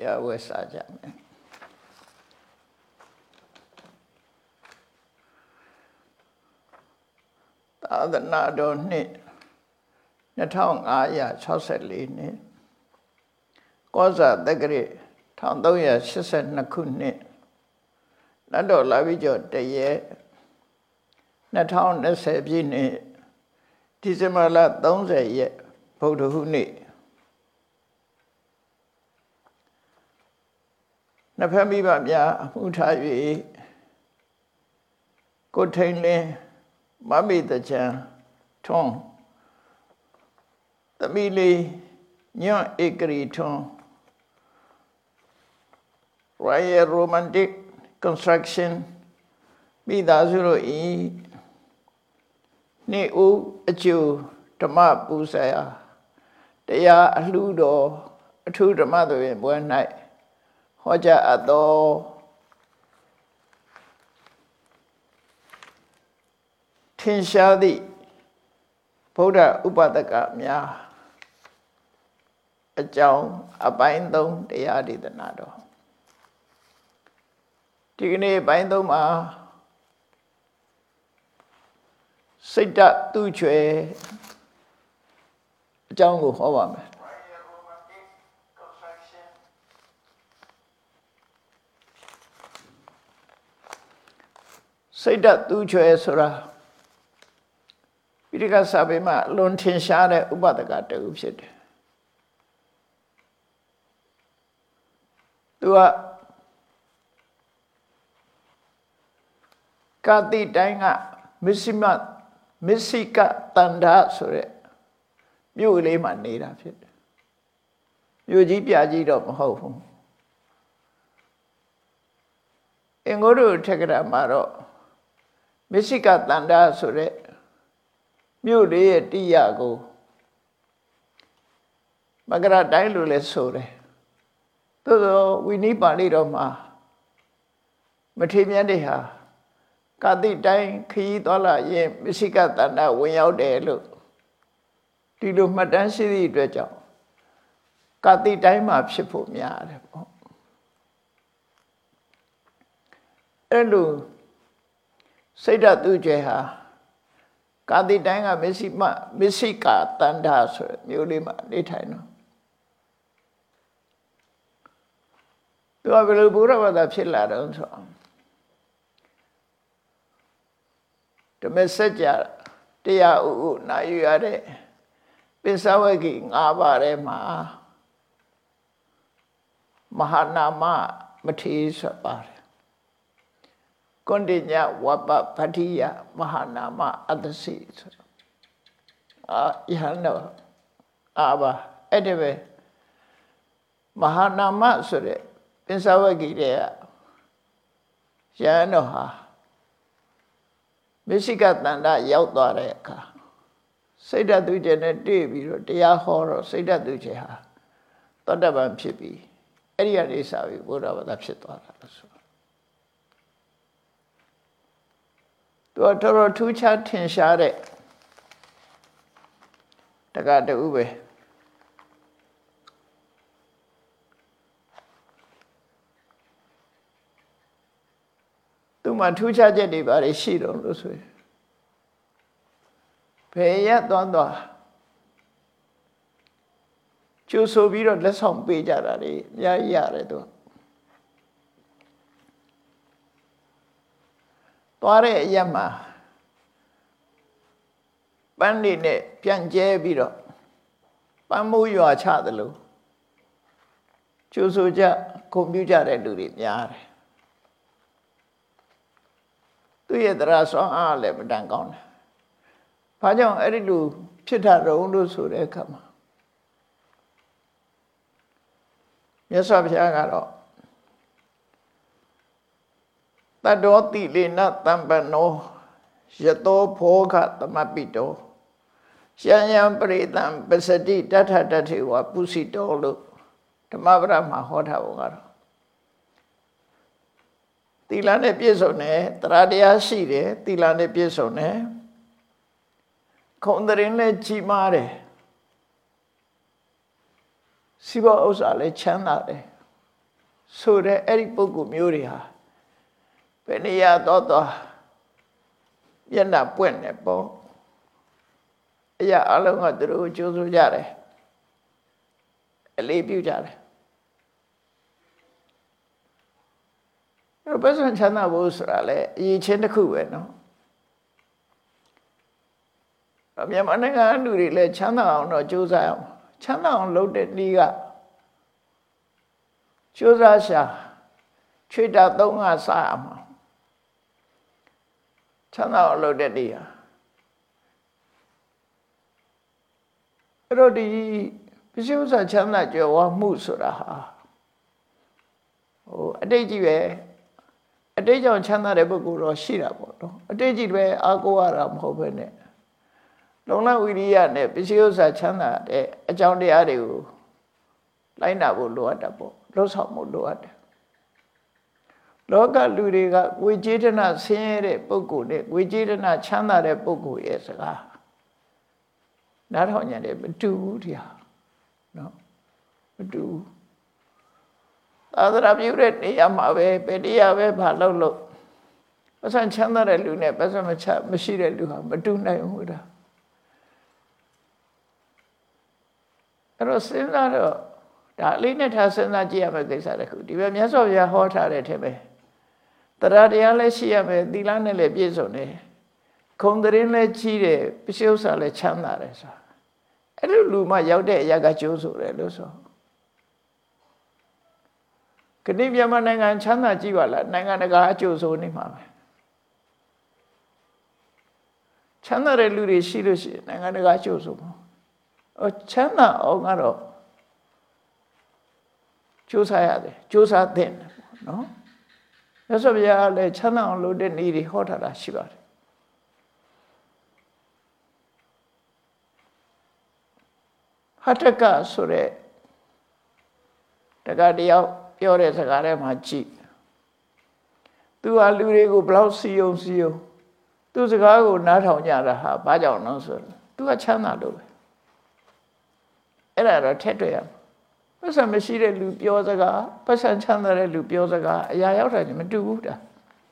တရားဝဲစားကြမယ်သာသနာတော်နှစ်2564နှစ်ကောဇာတက္ကရာ1382ခုနှစ်နတ်တော်လာပြီးကျော်တရက်2020ပြည့်နှစ်ဒီဇင်ဘာလ30ရက်ဗုဒ္ဓဟူးနေ့နှစ်ဖက်မိဘများအမှုထား၍ကိုထိန်လင်းမမိတချံထွန်းသမီးလေးညွန့်ဧကရီထွန်း Royal Romantic Construction မိသားစုတို့ဤနေ့ဦးအကျိုးဓမ္မပူဇော်တရားအလှူတော်အထူးဓမ္မတော်ရဲ့ပွဲ၌ဟောကြားအပ်သောထင်ရှားသည့်ဗုဒ္ဓဥပဒကများအကြောင်းအပိုင်း3တရားဒေသနာတော်ဒီကနေ့ပိုင်း3မှာစိတ်တသူချွေအကြောင်းကိုဟောပါမယ်စိတ်တသူချွေဆိုတာပိဋကစာပေမှာလွန်ထင်ရှားတဲ့ဥပဒကတူဖြစ်တယ်သူကကာတိတိုင်းကမစ္ဆိကတန္ဓာဆိုတဲ့မြို့လေးမှာနေတာဖြစ်တယ်မြို့ကြီးပြကြီးတော့မဟုတ်ဘူးအင်္ဂုတ္တထက္ကရာမှာတော့မစ္ဆိကတန္ဓာဆိုတဲ့မြို့လေးရဲ့တိယကိုမကရတိုင်းလို့လည်းဆိုတယ်သို့သောဝိနည်းပါဠိတော်မှာမထေရမြတ်တွေဟာကာတိတိုင်းခရီးသွားလာရင်မစ္ဆိကတန္ဓာဝင်ရောက်တယ်လို့ဒီလိုမှတ်တမ်းရှိသည့်အတွက်ကြောင့်ကာတိတိုင်းမှာဖြစ်ဖို့များတယ်ပေါ့အဲ့လိုစိတ်ဓာတ်သူကျဲဟာကာတိတိုင်းကမစ္ဆိကတန္ဓာဆိုတဲ့မြို့လေးမှာနေထိုင်တော့သူကဘယ်လိုဘုရားဘာသာဖြစ်လာတော့ဆိုဓမ္မစကြာတရားဥနာယူရတဲ့ပိဿဝဂီ5ပါးထဲမှာမဟာနာမမထေရဆိုပါတယ်ကွန်တိညဝပ္ပပတ္တိယမဟာနာမအတ္တစီဆိုယဟန်တော်ဘာအဲ့ဒီပဲမဟာနာမဆိုတဲ့ပိဿဝဂီတဲ့ယဟန်တော်ဟာမစ္ဆိကတန္ဓာရောက်သွားတဲ့အခါစိတ်ဓာတ်သူကျဲနဲ့တွေ့ပြီးတော့တရားဟောတော့စိတ်ဓာတ်သူကျဲဟာသောတပန်ဖြစ်ပြီးအဲ့ဒီကနေစပြီးဘုရားဘာသာဖြစ်သွားတာလို့ဆိုသူကတော်တော်ထူးခြားထင်ရှားတဲ့တက္ကတူပဲသူမှထူးခြားချက်တွေဘာတွေရှိတော့လို့ဆိုရင်ဘယ်ရသွားကျိုးဆိုပြီးတော့လက်ဆောင်ပေးကြတာတွေအများကြီးရတယ်သူသွားတဲ့အရက်မှာပန်းနေနဲ့ပြန်ကျဲပြီးတော့ပန်းမိုးရွာချသလိုကျိုးဆိုကြဂုဏ်ပြုကြတဲ့လူတွေများတယ်သူရဲ့တရားစွမ်းအားလည်းမတန်ကောင်းတယ်။ဘာကြောင့်အဲ့ဒီလိုဖြစ်တာတုံးလို့ဆိုတဲ့အခါမှာမြတ်စွာဘုရားကတော့တတ္တောတိလေနတံပနောယတောဖောခသမပိတောရှံယံပရိတံပစ္စတိတထတထေဝပုစီတောလို့ဓမ္မပဒမှာဟောထားပုံကတော့သီလနဲ့ပြည့်စုံတယ်တရားတရားရှိတယ်သီလနဲ့ပြည့်စုံတယ်ခုံတရင်လည်းကြီးမားတယ်စီးပွားဥစ္စာလည်းချမ်းသာတယ်ဆိုတဲ့အဲ့ဒီပုဂ္ဂိုလ်မျိုးတွေဟာဘယ်နေရာတော့မျက်နှာပွင့်နေပေါ့အရာအလုံးကသူတို့ကြိုးစိုးကြတယ်အလေးပြုကြတယ်အဲ့ဘယ်ဆိုချမ်းသာဖို့ဆိုတာလေအရေးချင်းတစ်ခုပဲနော်မြန်မာနိုင်ငံလူတွေလည်းချမ်းသာအောင်တော့ကြိုးစားအောင်ချမ်းသာအောင်လုပ်တဲ့နည်းကကြိုးစားရှာချွေတာသုံးကစားရမှာချမ်းသာအောင်လုပ်တဲ့နည်းဟာအဲ့တော့ဒီပစ္စည်းဥစ္စာချမ်းသာကြွယ်ဝမှုဆိုတာဟာအတိတ်ကြီးပဲအတိတ်ကြောင့်ချမ်းသာတဲ့ပုဂ္ဂိုလ်တော့ရှိတာပေါ့နော်အတိတ်ကြီးပဲအားကိုးရတာမဟုတ်ဘဲနဲ့လုံလဝိရိယနဲ့ပစ္စည်းဥစ္စာချမ်းသာတဲ့အကြောင်းတရားတွေကိုလိုက်နာဖို့လိုအပ်တာပေါ့လှုပ်ဆောင်ဖို့လိုအပ်တယ်လောကလူတွေကဝိကျေတနာဆင်းရဲတဲ့ပုဂ္ဂိုလ်နဲ့ဝိကျေတနာချမ်းသာတဲ့ပုဂ္ဂိုလ်ရဲ့စကားနားထောင်ကြတယ်မတူဘူးတရားနော်မတူဘူးသာသနာပြုတဲ့နေရာမှာပဲဘယ်တရားပဲဘာလို့ပတ်စံချမ်းသာတဲ့လူနဲ့ပတ်စံမရှိတဲ့လူဟာမတူနိုင်ဘူးဒါအဲ့တော့စဉ်းစားတော့ဒါအလေးနဲ့ထားစဉ်းစားကြည့်ရမယ့်ကိစ္စတစ်ခုဒီပဲမြတ်စွာဘုရားဟောထားတဲ့ထဲပဲတရားတရားလည်းရှိရမယ်သီလနဲ့လည်းပြည့်စုံတယ်ခုံတရင်လည်းကြီးတယ်ပစ္စည်းဥစ္စာလည်းချမ်းသာတယ်ဆိုတာအဲ့လိုလူမှရောက်တဲ့အရာကကျိုးဆိုတယ်လို့ဆိုခဏမြန်မာနိုင်ငံချမ်းသာကြည့်ပါလားနိုင်ငံတကာအကျိုးဆိုနေမှာပဲချမ်းသာတဲ့လူတွေရှိလို့ရှိရင်နိုင်ငံတကာအကျိုးဆိုမှာချမ်းသာအောင်ကတော့ကြိုးစားရတယ်ကြိုးစားတဲ့နော်မြတ်စွာဘုရားလည်းချမ်းသာအောင်လုပ်တဲ့နည်းတွေဟောထားတာရှိပါတယ်ဟတ္တကဆိုတဲ့တက္ကတယောက်ပြောတဲ့စကားထဲမှာကြည့်သူဟာလူတွေကိုဘလောက်စီယုံသူစကားကိုနားထောင်ကြတာဟာဘာကြောင့်လဲဆိုတော့သူကချမ်းသာလို့ပဲအဲ့ဒါတော့ထက်တွေ့ရပတ်စံမရှိတဲ့လူပြောစကားပတ်စံချမ်းသာတဲ့လူပြောစကားအရာရောက်တာမတူဘူးတာ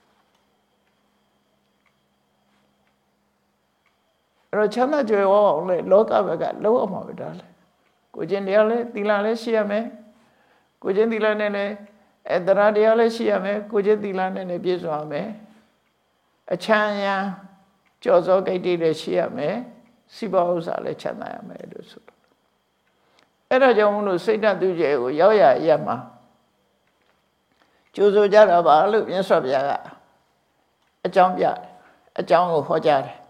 အဲ့တော့ချမ်းသာကြွယ်ဝအောင်လေလောကဘက်ကလုံးအောင်မှာပဲဒါလေကိုကျင့်တရားလဲသီလလဲရှိရမယ်ကိုကျင့်သီလနဲ့လည်းတရားတရားလည်းရှိရမယ်ကိုကျင့်သီလနဲ့လည်းပြည့်စုံရမယ်အချမ်းရံကြော်စောကိတ္တိလည်းရှိရမယ်စိဘဥစ္စာလည်းချမ်းသာရမယ်လို့ဆိုတော့အဲ့ဒါကြောင့်မလို့စိတ်ဓာတ်သူကျဲကိုရောက်ရရမှာကြိုးဆိုကြတာပါလို့မြတ်စွာဘုရားကအကြောင်းပြတယ်အကြောင်းကိုဟောကြားတယ်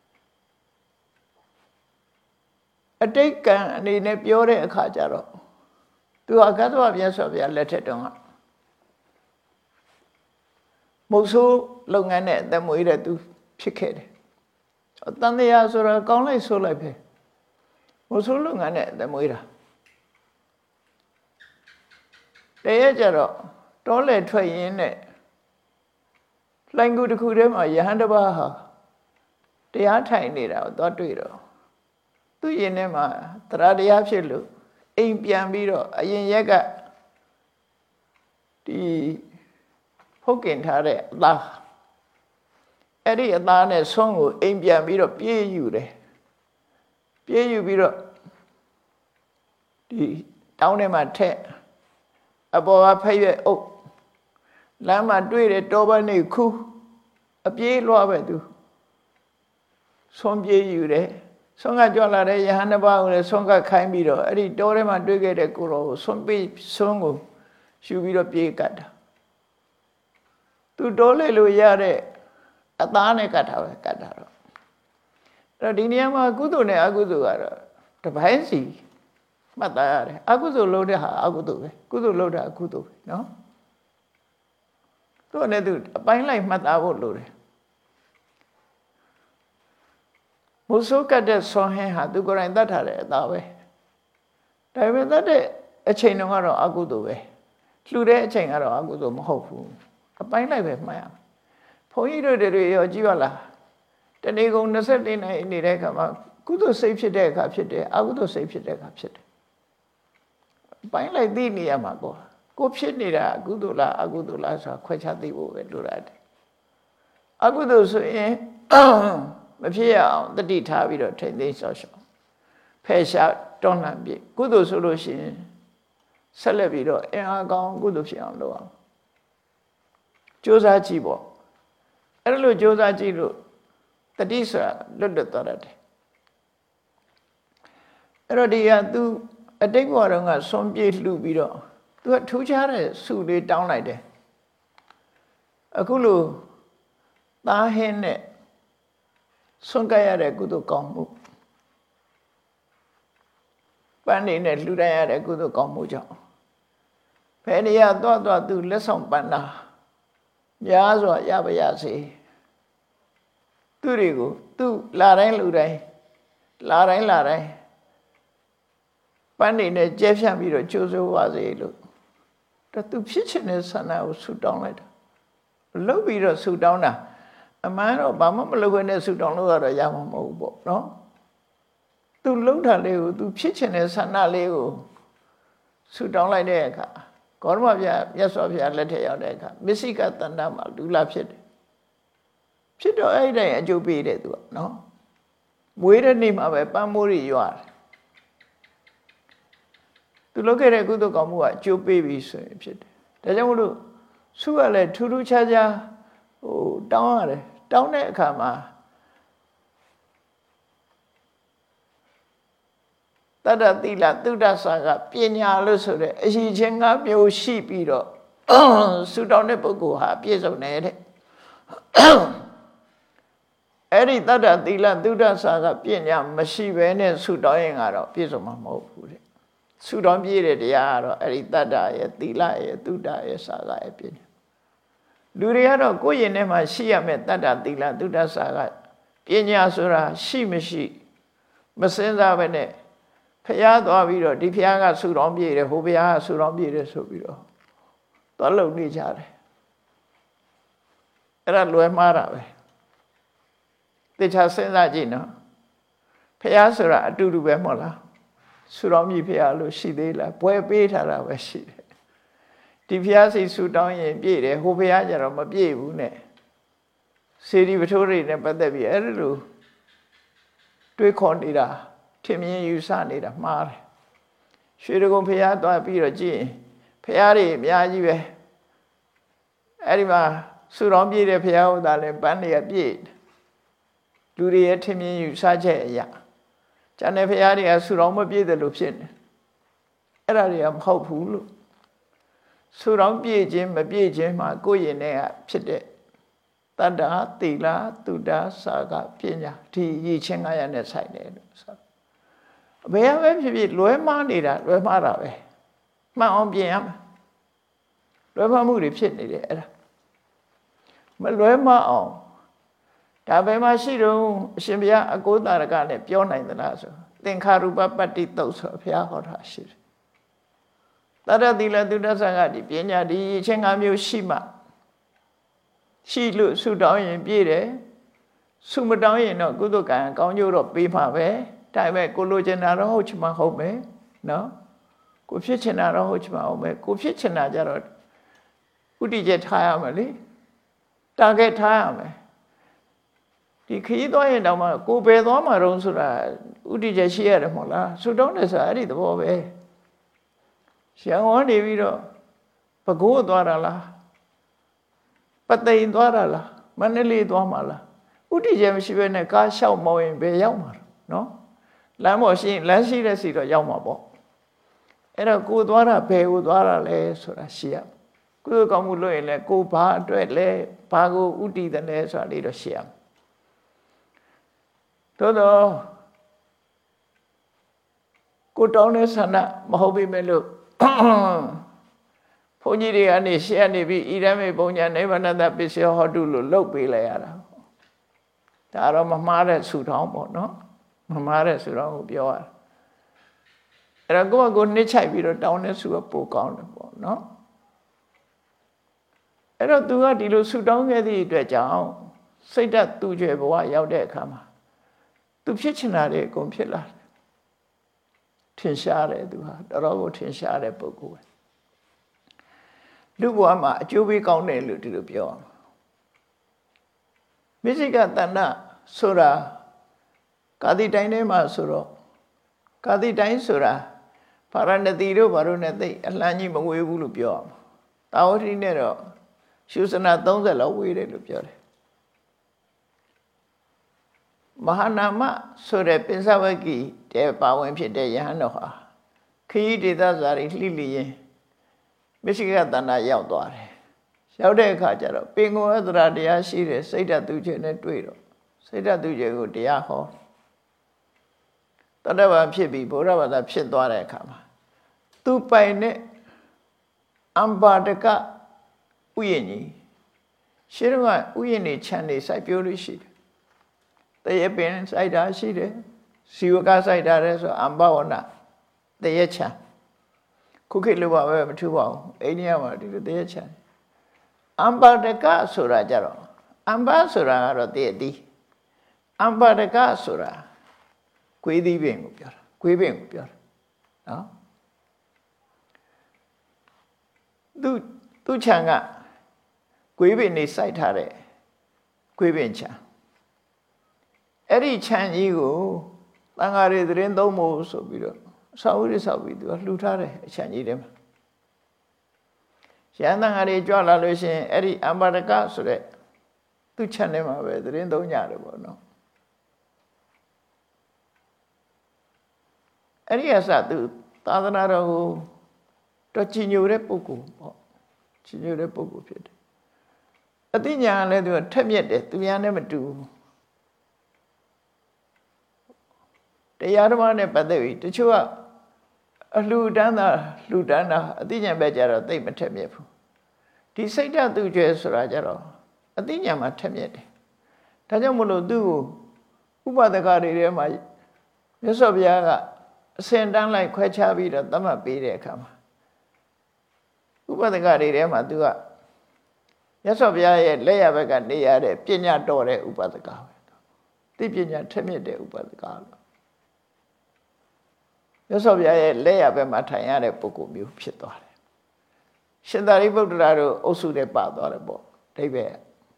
အတိတ်ကံအနေနဲ့ပြောတဲ့အခါကျတော့သူအကသဝမြတ်စွာဘုရားလက်ထက်တုန်းကမုတ်ဆိုးလုပ်ငန်းနဲ့အသက်မွေးတဲ့သူဖြစ်ခဲ့တယ်။တန်တရားဆိုတော့ကောင်းလိုက်ဆိုလိုက်ပဲမုတ်ဆိုးလုပ်ငန်းနဲ့အသက်မွေးတာတရကြတော့တောလေထွက်ရင်းနဲ့လှိုင်ကူတစ်ခုထဲမှာယဟန်တစ်ပါးဟာတရားထိုင်နေတာကိုသွားတွေ့တော့သူ့ရင်ထဲမှာတရားဖြစ်လို့အိမ်ပြန်ပြီးတော့အရင်ရက်ကဒီဖုတ်ကင်ထားတဲ့အသားအဲ့ဒီအသားနဲ့ဆွမ်းကိုအိမ်ပြန်ပြီးတော့ပြေးယူတယ်ပြေးယူပြီးတော့ဒီတောင်းထဲမှာထက်အပေါ်ကဖက်ရွက်အုပ်လမ်းမှာတွေ့တယ်တောပန်းနေခူးအပြေးလွှားပဲသူဆွမ်းပြေးယူတယ်ဆွမ်းကကြွလာတဲ့ယဟန်တစ်ပါးကိုလည်းဆွမ်းကခိုင်းပြီးတော့အဲ့ဒီတောထဲမှာတွေ့ခဲ့တဲ့ကိုရောကိုဆွမ်းကိုယူပြီးတော့ပြေးကတ်တာသူတောလေလို့ရတဲ့အသားနဲ့ကတ်တာပဲကတ်တာတော့အဲ့တော့ဒီနေရာမှာကုသိုလ်နဲ့အကုသိုလ်ကတော့တပိုင်းစီမှတ်သားရတယ်အကုသိုလ်လုပ်တဲ့ဟာအကုသိုလ်ပဲကုသိုလ်လုပ်တာအကုသိုလ်ပဲနော်သူကလည်းသူအပိုင်းလိုက်မှတ်သားဖို့လိုတယ်မုဆိုးကတ်တဲ့ဆွမ်းဟင်းဟာသူကိုယ်တိုင်တတ်ထားတဲ့အသားပဲဒါပေမဲ့တတ်တဲ့အချိန်တုန်းကတော့အကုသိုလ်ပဲလှူတဲ့အချိန်ကတော့အကုသိုလ်မဟုတ်ဘူးအပိုင်းလိုက်ပဲမှတ်ရမယ်ဘုန်းကြီးတို့တွေရောကြည့်ပါလားတနေ့ကုန်24နှစ်နေတဲ့အခါမှာကုသိုလ်စိတ်ဖြစ်တဲ့အခါဖြစ်တယ်အကုသိုလ်စိတ်ဖြစ်တဲ့အခါဖြစ်တယ်ပိုင်းလိုက်သိနေရမှာပေါ့ကိုဖြစ်နေတာအကုသိုလ်လားအကုသိုလ်လားဆိုတာခွဲခြားသိဖို့ပဲလိုရတယ်အကုသိုလ်ဆိုရင်မဖြစ်ရအောင်တတိထားပြီးတော့ထိမ့်သိမ်းဆော့ရှော့ဖယ်ရှားတွန်းလှန်ပြီးကုသိုလ်ဆိုလို့ရှိရင်ဆက်လက်ပြီးတော့အင်အားကောင်းကုသိုလ်ဖြစ်အောင်လုပ်အောင်ကြိုးစားကြည့်ပေါ့အဲ့လိုကြိုးစားကြည့်လို့တတိဆိုတာလွတ်သွားတယ်အဲ့တော့ဒီကသူအတိတ်ဘဝတုန်းကဆွန်ပြေးလှူပြီးတော့သူကထူးခြားတဲ့စုလေးတောင်းလိုက်တယ်အခုလို့သားဟင်းနဲ့ဆွန်ကရတဲ့ကုသိုလ်ကောင်းမှုပန်းနေနဲ့လှူတိုင်းရတဲ့ကုသိုလ်ကောင်းမှုကြောင့်ဘယ်နေရာသွားသူလက်ဆောင်ပန်းတာများစွာရပါရစေသူတွေကိုသူလာတိုင်းလူတိုင်းလာတိုင်းပန်းနေနဲ့ကျဲဖြန့်ပြီးတော့ကြိုးစိုးပါစေလို့တော့သူဖြစ်ချင်တဲ့ဆန္ဒကိုဆုတောင်းလိုက်တာလုပ်ပြီးတော့ဆုတောင်းတာအမှန်တော့ဘာမှမလုပ်ဘဲနဲ့ဆုတောင်းလို့ကတော့ရမှာမဟုတ်ဘူးပေါ့နော်သူလှုပ်တာလေးကိုသူဖြစ်ချင်တဲ့ဆန္ဒလေးကိုဆုတောင်းလိုက်တဲ့အခါဂေါရမဘုရားမြတ်စွာဘုရားလက်ထက်ရောက်တဲ့အခါမစ္စိကတဏ္ဍမှာလူလာဖြစ်တယ်ဖြစ်တော့အဲ့ဒီအကျိုးပေးတယ်သူကနော်မွေးတဲ့နေ့မှာပဲပန်းမိုးတွေရွာတယ်သူလုပ်ခဲ့တဲ့ကုသိုလ်ကောင်းမှုကအကျိုးပေးပြီဆိုရင်ဖြစ်တယ်ဒါကြောင့်မလို့ဆုကလည်းထူးထူးခြားခြားတောင်းရတယ်တောင်းတဲ့အခါမှာတတ္တသီလသုဒ္ဓဆာကပညာလို့ဆိုတဲ့အရှိချင်း၅မျိုးရှိပြီးတော့ဆုတောင်းတဲ့ပုဂ္ဂိုလ်ဟာပြည့်စုံတယ်တဲ့အဲ့ဒီတတ္တသီလသုဒ္ဓဆာကပညာမရှိဘဲနဲ့ဆုတောင်းရင်ကတော့ပြည့်စုံမှာမဟုတ်ဘူးတဲ့ဆုတောင်းပြည့်တဲ့တရားကတော့အဲ့ဒီတတ္တရဲ့သီလရဲ့သုဒ္ဓရဲ့ဆာကရဲ့ပညာလူတွေကတော့ကိုယ့်ရင်ထဲမှာရှိရမယ့်တတ္တသီလသုဒ္ဓဆာကပညာဆိုတာရှိမရှိမစင်စားဘဲနဲ့ဖျားသွားပြီးတော့ဒီဖျားကဆူတောင်းပြည့်တယ်ဟိုဖျားကဆူတောင်းပြည့်တယ်ဆိုပြီးတော့သွားလုံနေကြတယ်အဲ့ဒါလွယ်မှားတာပဲတေချာစဉ်းစားကြည့်နော်ဖျားဆိုတာအတူတူပဲမဟုတ်လားဆူတောင်းပြည့်ဖျားလို့ရှိသေးလားပွဲပေးထားတာပဲရှိတယ်ဒီဖျားစိတ်ဆူတောင်းရင်ပြည့်တယ်ဟိုဖျားကျတော့မပြည့်ဘူးနဲ့စေတီပထိုးတွေနဲ့ပတ်သက်ပြီးအဲ့လိုတွေးခေါ်နေတာထင်မြင်ယူဆနေတာမှားတယ်ရွှေတကုံဖျားသွားပြီးတော့ကြည့်ရင်ဖျားတွေအများကြီးပဲအဲ့ဒီမှာဆူတောင်းပြည့်တဲ့ဖျားဟုတ်တာလဲပန်းတွေကပြည့်လူတွေရဲ့ထင်မြင်ယူဆချက်အရာကျန်တဲ့ဖျားတွေကဆူတောင်းမပြည့်တယ်လို့ဖြစ်နေအဲ့ဒါတွေကမဟုတ်ဘူးလို့ဆူတောင်းပြည့်ခြင်းမပြည့်ခြင်းမှာကိုယ့်ရင်ထဲကဖြစ်တဲ့တတ္တသီလသုဒ္ဓဆာကပညာဒီရည်ချင်း900နဲ့ဆိုင်တယ်လို့ဆိုဘယ်ပဲဖြစ်ဖြစ်လွဲမှားနေတာလွဲမှားတာပဲမှန်အောင်ပြင်ရမယ်လွဲမှားမှုတွေဖြစ်နေတယ်အဲ့ဒါမလွဲမှားအောင်ဒါပဲမှရှိတော့အရှင်ဘုရားအကိုးတာရကနဲ့ပြောနိုင်သလားဆိုသင်္ခါရူပပတ္တိတုတ်ဆိုဘုရားဟောတာရှိတယ်တတ္တသီလသုဒ္ဓဆာကဒီပညာဒီအချင်း၅မျိုးရှိမှရှိလို့ဆုတောင်းရင်ပြည့်တယ်ဆုမတောင်းရင်တော့ကုသကံကောင်းကျိုးတော့ပေးမှာပဲဒါပေမဲ့ကိုလိုချင်တာတော့ဟုတ်ချင်မှဟုတ်မယ်နော်ကိုဖြစ်ချင်တာတော့ဟုတ်ချင်မှဟုတ်မယ်ကိုဖြစ်ချင်တာကြတော့ဥတီချက်ထားရမယ်လေတာဂက်ထားရမယ်ဒီခရီးသွားရင်တောင်မှကိုပဲသွားမှာတော့ဆိုတာဥတီချက်ရှိရတယ်မဟုတ်လားဆုတောင်းတယ်ဆိုတာအဲ့ဒီသဘောပဲရန်ကုန်နေပြီးတော့ပဲခူးသွားတာလားပသိမ်သွားတာလားမန္တလေးသွားမှာလားဥတီချက်မရှိဘဲနဲ့ကားလျှောက်မောင်းရင်ဘယ်ရောက်မှာနော်လမ်းပေါ်ရှိရင်လမ်းရှိတဲ့စီတော့ရောက်မှာပေါ့အဲ့တော့ကိုသွားတာဘယ်ကိုသွားတာလဲဆိုတာရှိရကုသိုလ်ကောင်းမှုလုပ်ရင်လည်းကိုဘာအတွက်လဲဘာကိုဥတည်တယ်လဲဆိုတာလေးတော့ရှိရသို့တော့ကိုတောင်းတဲ့ဆန္ဒမဟုတ်ပြီမဲ့လို့ဘုန်းကြီးတွေကနေရှေ့ကနေပြီးဣရမေပုံညာနိဗ္ဗာန်တပစ္စယဟောတုလို့လုပ်ပေးလိုက်ရတာဒါတော့မမှားတဲ့ဆူတောင်းပေါ့နော်မမှားတဲ့ဆူတောင်းကိုပြောရတာအဲ့တော့ကိုနှစ်ချိုက်ပြီးတော့တောင်းတဲ့ဆူကပိုကောင်းတယ်ပေါ့နော်အဲ့တော့သူကဒီလိုဆူတောင်းခဲ့သည့်အတွက်ကြောင့်စိတ်ဓာတ်သူ့ကျွဲဘဝရောက်တဲ့အခါမှာသူဖြစ်ချင်တာတွေအကုန်ဖြစ်လာတယ်ထင်ရှားတယ်သူဟာတော်တော်ကိုထင်ရှားတဲ့ပုဂ္ဂိုလ်ပဲလူဘဝမှာအကျိုးပေးကောင်းတယ်လို့ဒီလိုပြောအောင်မစ္စိကတဏ္ဍဆိုတာကာတိတိုင်းထဲမှာဆိုတော့ကာတိတိုင်းဆိုတာပါရဏသီတို့ဘာလို့နဲ့သိအလှမ်းကြီးမဝေးဘူးလို့ပြောအောင်တာဝတိနဲ့တော့ရှုစနာ30လောက်ဝေးတယ်လို့ပြောတယ်မဟာနာမဆိုတဲ့ပိဿဝဂ္ဂိတဲ့ပါဝင်ဖြစ်တဲ့ယဟန်တော်ဟာခရီးဒေသဇာတိလှိလျင်မစ္စိကတဏ္ဍရောက်သွားတယ်ရောက်တဲ့အခါကျတော့ပင်ကိုအတ္တရာတရားရှိတဲ့စိတ်ဓာတ်သူခြင်းနဲ့တွေ့တော့စိတ်ဓာတ်သူခြင်းကိုတရားဟောတတ္တဝါဖြစ်ပြီးဘုရားဘာသာဖြစ်သွားတဲ့အခါမှာသူပိုင်တဲ့အမ္ပါဒကဥယျာဉ်ကြီးရှင်းတော့ဥယျာဉ်နေခြံနေစိုက်ပျိုးလို့ရှိတယ်တရေပင်စိုက်တာရှိတယ်စီဝကစိုက်တာလဲဆိုအမ္ဘဝနတရေခြံခုခေတ်လိုပါပဲမထူပါဘူးအိန္ဒိယမှာဒီလိုတရေခြံအမ္ပါဒကဆိုတာကြတော့အမ္ဘဆိုတာကတော့တရေတီးအမ္ပါဒကဆိုတာကွေးသီးပင်ကိုပြောတာကွေးပင်ကိုပြောတာနော်သူ့ခြံကကွေးပင်နေစိုက်ထားတဲ့ကွေးပင်ခြံအဲ့ဒီခြံကြီးကိုတန်ဃာတွေသတင်းသုံးဖို့ဆိုပြီးတော့ဆောက်ဝိရဆောက်ပြီးသူကလှူထားတယ်အခြံကြီးထဲမှာရဟန်းတန်ဃာတွေကြွလာလို့ရှိရင်အဲ့ဒီအမ္ပါဒကဆိုတဲ့သူ့ခြံထဲမှာပဲသတင်းသုံးကြတယ်ပေါ့နော်အဲ့ဒီအစသူသာသနာတော်ကိုတော့ကြီးညိုတဲ့ပုဂ္ဂိုလ်ပေါ့ကြီးညိုတဲ့ပုဂ္ဂိုလ်ဖြစ်တယ်အသိဉာဏ်လည်းသူကထက်မြက်တယ်သူများနဲ့မတူဘူးတရားဓမ္မနဲ့ပတ်သက်ပြီးတချို့ကအလှူဒန်းတာအသိဉာဏ်ပဲကြတော့သိမထက်မြက်ဘူးဒီစိတ်ဓာတ်သူကျွဲဆိုတာကြတော့အသိဉာဏ်မှာထက်မြက်တယ်ဒါကြောင့်မလို့သူ့ကိုဥပဒကတွေထဲမှာမြတ်စွာဘုရားကအစဉ်တန်းလိုက်ခွဲခြားပြီးတော့သတ်မှတ်ပေးတဲ့အခါမှာဥပဒကတွေထဲမှာသူကမြတ်စွာဘုရားရဲ့လက်ရဘက်ကနေရတဲ့ပညာတော်တဲ့ဥပဒကပဲသိပညာထက်မြက်တဲ့ဥပဒကလို့မြတ်စွာဘုရားရဲ့လက်ရဘက်မှာထိုင်ရတဲ့ပုဂ္ဂိုလ်မျိုးဖြစ်သွားတယ်ရှင်သာရိပုတ္တရာတို့အုပ်စုနဲ့ပါသွားတယ်ပေါ့အဓိပ္ပာယ်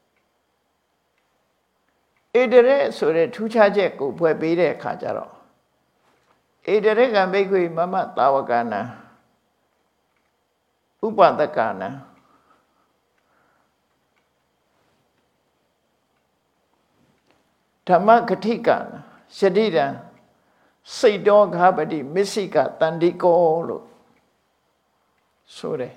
ဧတရေဆိုတဲ့ထူးခြားချက်ကိုဖွဲ့ပေးတဲ့အခါကျတော့ဧတရေကံဘိက္ခွေမမတာဝကနံဥပဒကနံဓမ္မဂတိကနယတိတံစိတ်တော်ဃာပတိမစ္စိကတန္တိကောလို့ဆိုတယ်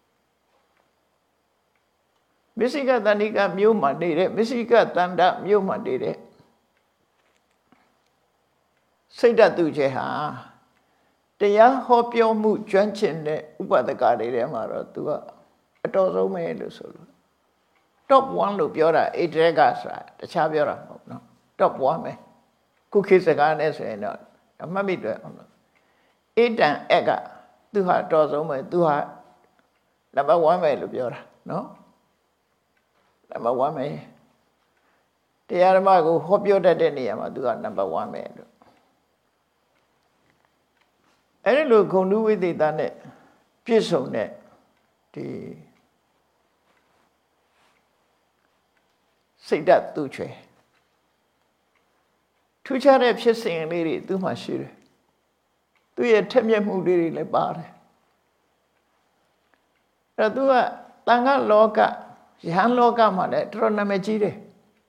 မစ္စိကတန္တိကမြို့မှာနေတဲ့မစ္စိကတန္တမြို့မှာနေတဲ့စိတ်ဓာတ်သူကျဲဟာတရားဟောပြောမှုကျွမ်းကျင်တဲ့ဥပဒကတွေထဲမှာတော့သူကအတော်ဆုံးပဲလို့ဆိုလို့ top 1လို့ပြောတာဧတရကဆိုတာတခြားပြောတာမဟုတ်နော် top 1ပဲခုခေတ်စကားနဲ့ဆိုရင်တော့အမှတ်မိတယ်ဟုတ်လားဧတံအက်ကသူဟာတော်ဆုံးပဲသူဟာနံပါတ်1ပဲလို့ပြောတာနော်နံပါတ်1ပဲတရားဓမ္မကိုဟောပြောတတ်တဲ့နေရာမှာသူကနံပါတ်1ပဲလို့အဲ့ဒီလိုဂုဏ်ဓုဝိသေသနဲ့ပြည့်စုံတဲ့ဒီစိတ်ဓာတ်သူ့ချွဲထူးခြားတဲ့ဖြစ်စဉ်လေးတွေသူ့မှာရှိတယ်သူ့ရဲ့ထက်မြက်မှုလေးတွေလည်းပါတယ်အဲ့တော့သူကတန်ခါလောကယဟန်လောကမှာလည်းတော်တော်နာမည်ကြီးတယ်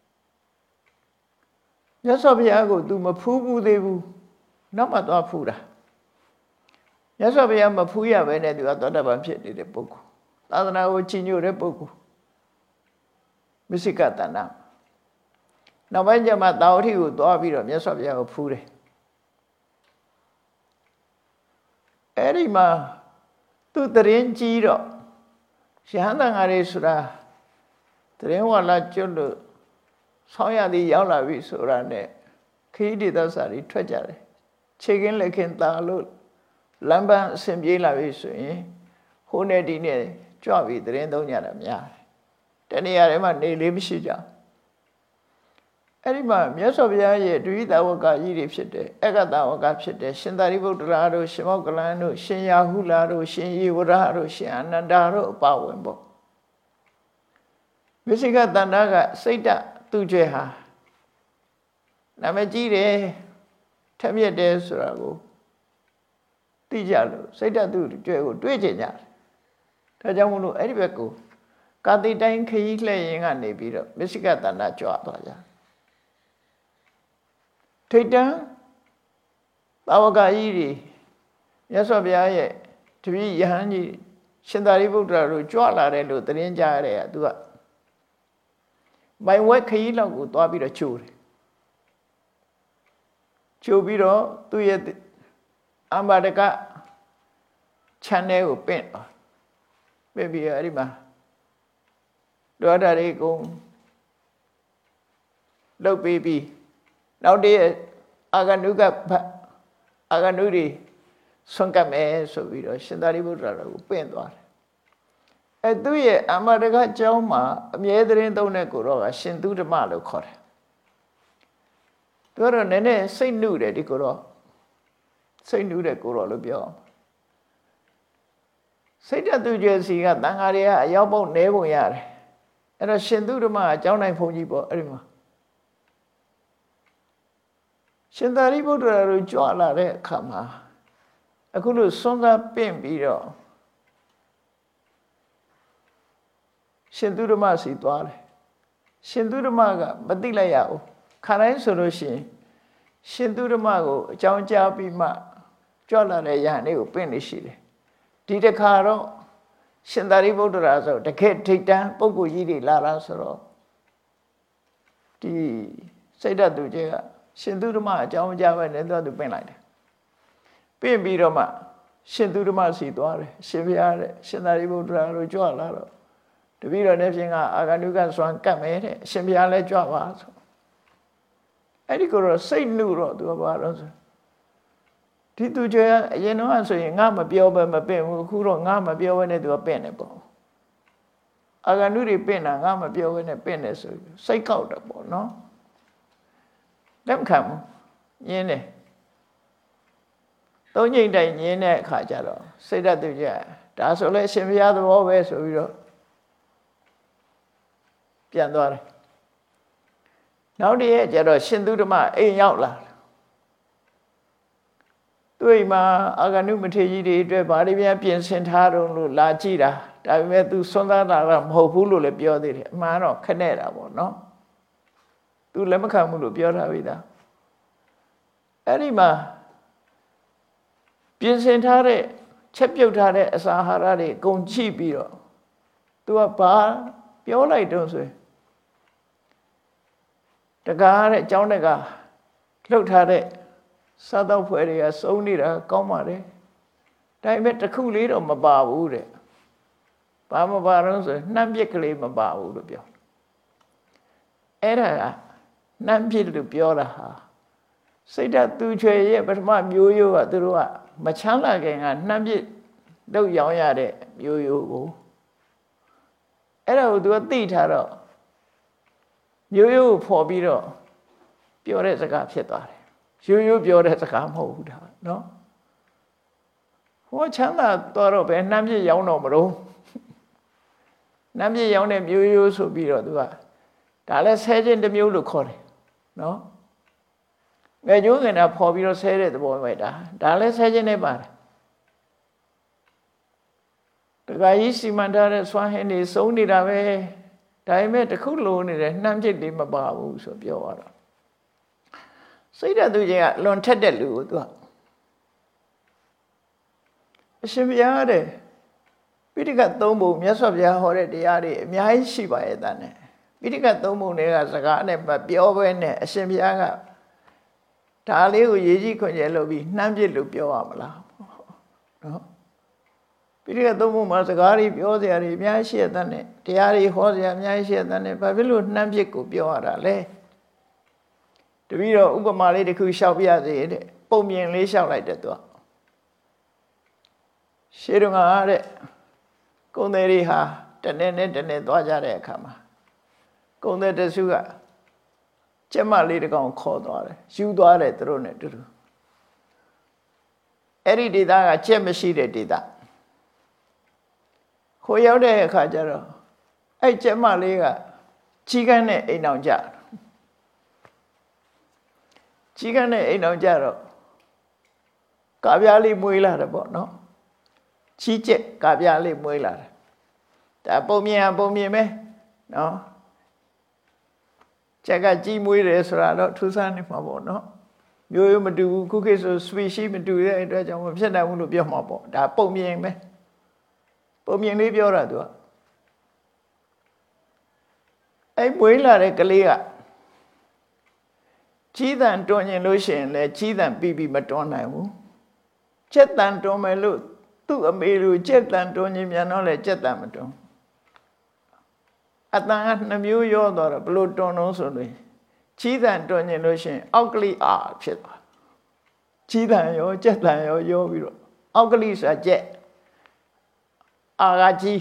မြတ်စွာဘုရားကို तू မဖူးဘူးသေးဘူးနောက်မှသွားဖူးတာမြတ်စွာဘုရားမဖူးရပဲနဲ့ तू ကသောတာပန်ဖြစ်နေတဲ့ပုဂ္ဂိုလ်သာသနာကိုချီးညိုတဲ့ပုဂ္ဂိုလ်မစ္စိကတဏ္ဍနောက်ပိုင်းကျမှတာဝတိကိုသွားပြီးတော့မြတ်စွာဘုရားကိုဖူးတယ်အဲ့ဒီမှာသူတရင်ကြီးတော့ရဟန်းတန်ဃာတွေဆိုတာတရင်ဝါလာကျွတ်လို့ဆောင်းရသည်ရောက်လာပြီဆိုတာနဲ့ခရီးဒေသစာတွေထွက်ကြတယ်ခြေကင်းလက်ခင်းတာလို့လမ်းပန်းအဆင်ပြေးလာပြီဆိုရင်ဟိုနဲ့ဒီနဲ့ကြွပြီးတရင်သုံးကြတာများတယ်တနေရာထဲမှာနေလေးမရှိကြအဲ့ဒီမှာမြတ်စွာဘုရားရဲ့ဒုတိယဝကကြီးတွေဖြစ်တယ်အက္ကတဝကဖြစ်တယ်ရှင်သာရိပုတ္တရာတို့ရှင်မောက္ကလန်တို့ရှင်ရာဟုလာတို့ရှင်ယေဝရတို့ရှင်အာနန္ဒာတို့အပါဝင်ပေါ့ဝိသိကတဏ္ဍကစိတ်တသူကျွဲဟာနာမည်ကြီးတယ်ထက်မြက်တယ်ဆိုတာကိုသိကြလို့စိတ်တသူကျွဲကိုတွေးကြကြတယ်ဒါကြောင့်မို့လို့အဲ့ဒီဘက်ကိုကာတိတိုင်းခရီးလှည့်ရင်ကနေပြီးတော့ဝိသိကတဏ္ဍကြွသွားကြထိတ်တန်းသာဝကကြီးတွေမြတ်စွာဘုရားရဲ့တပည့်ယဟန်ကြီးရှင်သာရိပုတ္တရာတို့ကြွလာတယ်လို့သတင်းကြားရတယ်သူကမိုင်ဝက်ခရီးလောက်ကိုသွားပြီးတော့ချိုးတယ်ချိုးပြီးတော့သူ့ရဲ့အမ္ဘာတကခြံထဲကိုပင့်သွားပြီးအဲ့ဒီမှာလောတာတွေကုန်လှုပ်ပြီးနောက်တည်းအာဂနုတွေဆွန့်ကပ်မယ်ဆိုပြီးတော့ရှင်သာရိပုတ္တရာကိုပင့်သွားတယ်သူ့ရဲ့အမတကကျောင်းမှာအမြဲတမ်းသုံးတဲ့ကိုတော့ကရှင်သူဓမ္မလို့ခေါ်တယ်သူကတော့နည်းနည်းစိတ်နုတယ်ဒီကိုတော့စိတ်နုတဲ့ကိုတော့လို့ပြောစိတ်တသူကျစီကတန်ဃာတွေကအရောက်ပေါက်နဲပုံရတယ်အဲ့တော့ရှင်သူဓမ္မအကျောင်းတိုင်းဘုန်းကြီးပေါ့အဲ့ဒီမှာရှင်သာရိပုတ္တရာတို့ကြွလာတဲ့အခါမှာအခုလို့စွန့်စားပင့်ပြီးတော့ရှင်သူဓမ္မစီသွားတယ်ရှင်သူဓမ္မကမသိလိုက်ရဘူးခါတိုင်းဆိုလို့ရှိရင်ရှင်သူဓမ္မကိုအကြောင်းကြားပြီးမှကြွလာတဲ့ယဟန်လေးကိုပင့်နေရှိတယ်ဒီတစ်ခါတော့ရှင်သာရိပုတ္တရာဆိုတကယ်ထိတ်တန်းပုဂ္ဂိုလ်ကြီးတွေလာတာဆိုတော့ဒီစိတ်ဓာတ်သူကြီးကရှင်သူဓမ္မအကြောင်းကြားပဲနဲ့သူပင့်လိုက်တယ်ပင့်ပြီးတော့မှရှင်သူဓမ္မစီသွားတယ်ရှင်ဘုရားတဲ့ရှင်သာရိပုတ္တရာတို့ကြွလာတော့တပည့်တော်နဲ့ဖြင့်ကအာဂန္တုကစွမ်းကတ်မယ်တဲ့အရှင်ဘုရားလည်းကြွပါဆိုအဲ့ဒီကိုတော့စိတ်နှုတော့သူကဘာလို့ဆိုဒီသူကျအရင်တော့ဆိုရင်ငါမပြောပဲမပင့်ဘူးအခုတော့ငါမပြောဘဲနဲ့သူကပင့်နေပေါ့အာဂန္တုတွေပင့်တာငါမပြောဘဲနဲ့ပင့်နေဆိုစိတ်ကောက်တယ်ပေါ့နော်လက်မခံဘူးညင်းတယ်သုံးချိန်တိုင်ညင်းတဲ့အခါကျတော့စိတ်ဓာတ်သူကျဒါဆိုလဲအရှင်ဘုရားသဘောပဲဆိုပြီးတော့ပြန်သွားတယ်နောက်တည်းကျတော့ရှင်သူဓမ္မအိမ်ရောက်လာသူ့အိမ်မှာအာဂန္တုမထေရကြီးတွေအတွက်ဗာလိပြန်ပြင်ဆင်ထားတော့လို့လာကြည့်တာဒါပေမဲ့သူစွန့်သားတာကမဟုတ်ဘူးလို့လည်းပြောသေးတယ်အမှန်တော့ခနဲ့တာပေါ့နော်သူလက်မခံဘူးလို့ပြောထားပြီသားအဲ့ဒီမှာပြင်ဆင်ထားတဲ့ချက်ပြုတ်ထားတဲ့အစာအာဟာရတွေအကုန်ကြည့်ပြီးတော့သူကဘာပြောလိုက်တော့ဆိုရင်တကားတဲ့အကြောင်းတကားလှုပ်ထားတဲ့စားတော့ဖွယ်တွေကစုံနေတာကောင်းပါတယ်ဒါပေမဲ့တစ်ခုလေးတော့မပါဘူးတဲ့ဘာမပါတော့ဆိုနှမ်းပြက်ကလေးမပါဘူးလို့ပြောအဲ့ဒါကနှမ်းပြက်လို့ပြောတာဟာစိတ်ဓာတ်သူချွေရဲ့ပထမမျိုးရိုးကသူတို့ကမချမ်းသာခင်ကနှမ်းပြက်လောက်ရောင်းရတဲ့မျိုးရိုးကိုအဲ့ဒါကိုသူကသိထားတော့မျိုးရိုးကိုဖော်ပြီးတော့ပြောတဲ့စကားဖြစ်သွားတယ်ရိုးရိုးပြောတဲ့စကားမဟုတ်ဘူးဒါနော်ဟောချမ်းသာတော့ပဲနှမ်းပြက်ရောင်းတော့မလို့နှမ်းပြက်ရောင်းတဲ့မျိုးရိုးဆိုပြီးတော့သူကဒါလည်းဆဲခြင်းတစ်မျိုးလို့ခေါ်တယ်နော်ငယ်ကျိုးငယ်တာဖော်ပြီးတော့ဆဲတဲ့သဘောပဲဒါလည်းဆဲခြင်းနဲ့ပါတယ်တခါကြီးစီမံထားတဲ့စွမ်းဟင်းတွေစုံနေတာပဲဒါပေမဲ့တခုလုံးနေတယ်နှမ်းပြစ်လေးမပါဘူးဆိုပြောရတော့စိတ်ဓာတ်သူချင်းကလွန်ထက်တဲ့လူကိုသူကအရှင်ဘုရားတဲ့ပိဋကတ်သုံးပုံမြတ်စွာဘုရားဟောတဲ့တရားတွေအများကြီးရှိပါရဲ့တန်းနဲ့ပိဋကတ်သုံးပုံတွေကစကားနဲ့မပြောဘဲနဲ့အရှင်ဘုရားကဒါလေးကိုရေးကြီးခွင့်ကျဲလုပ်ပြီးနှမ်းပြစ်လို့ပြောရမလားနော်ပိဋကတ်သုံးပုံမှာစကားတွေပြောစရာတွေအများကြီးရှိတဲ့နဲ့တရားတွေဟောစရာအများကြီးရှိတဲ့နဲ့ဘာဖြစ်လို့နှမ်းပြစ်ကိုပြောရတာလဲတပည့်တော်ဥပမာလေးတစ်ခုလျှောက်ပြရစေတဲ့ပုံမြင်လေးလျှောက်လိုက်တဲ့သူကရှေးတုန်းကတဲ့ကုံသည်တွေဟာတနေ့နဲ့တနေ့သွားကြတဲ့အခါမှာကုံသည်တစုကကျက်မလေးတကောင်ခေါ်သွားတယ်ယူသွားတယ်သူတို့နဲ့တူတူအဲ့ဒီဒေသကကျက်မရှိတဲ့ဒေသခိုးရောက်တဲ့အခါကျတော့အဲ့ကျက်မလေးကကြီးကန်းနဲ့အိမ်အောင်ကြကြီးကန်းနဲ့အိမ်အောင်ကြတော့ကာပြားလေးမွေးလာတယ်ပေါ့နော်ကြီးကျက်ကာပြားလေးမွေးလာတယ်ဒါပုံမြင်ပဲနော်ကျက်ကကြီးမွေးတယ်ဆိုတာတော့ထူးဆန်းနေမှာပေါ့နော်မျိုးမတူဘူးခုခေတ်ဆို species မတူတဲ့အတွက်ကြောင့်မဖြစ်နိုင်ဘူးလို့ပြောမှာပေါ့ဒါပုံမြင်ပဲပုံမြင်လေးပြောတာသူကအဲ့မွေးလာတဲ့ကလေးကကြီးတန်တွန်းရင်လို့ရှိရင်လည်းကြီးတန်ပြီးမတွန်းနိုင်ဘူးကျက်တန်တွန်းမယ်လို့သူ့အမေလိုကျက်တန်တွန်းရင်မြန်တော့လည်းကျက်တန်မတွန်းအတန်ကနှမျိုးရောတော့ဘလို့တွန်းတော့ဆိုလို့ကြီးတန်တွန်းရင်လို့ရှိရင်အောက်ကလေးအာဖြစ်သွားကြီးတန်ရောကျက်တန်ရောပြီးတော့အောက်ကလေးဆိုတာကျက်အာကကြီး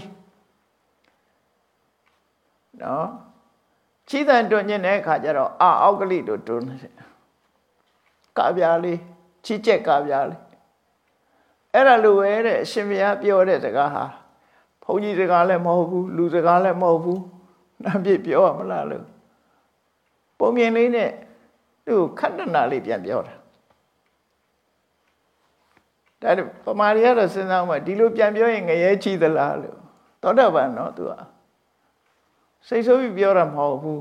နော်ကြီးတန်တွန်းရင်တဲ့အခါကျတော့အာအောက်ကလေးတို့တွန်းတယ်ကပြားလေးကြီးကျက်ကပြားလေးအဲ့ဒါလိုပဲတဲ့အရှင်ဘုရားပြောတဲ့စကားဟာဘုန်းကြီးစကားလည်းမဟုတ်ဘူးလူစကားလည်းမဟုတ်ဘူးနာပြည့်ပြောရမလားလို့ပုံမြင်လေးနဲ့သူ့ခန္ဓနာလေးပြန်ပြောတာဒါပမာရီကတော့စဉ်းစားမှဒီလိုပြန်ပြောရင်ငရဲချီသလားလို့သောတာပန်တော့သူကစိတ်ဆိုးပြီးပြောတာမဟုတ်ဘူး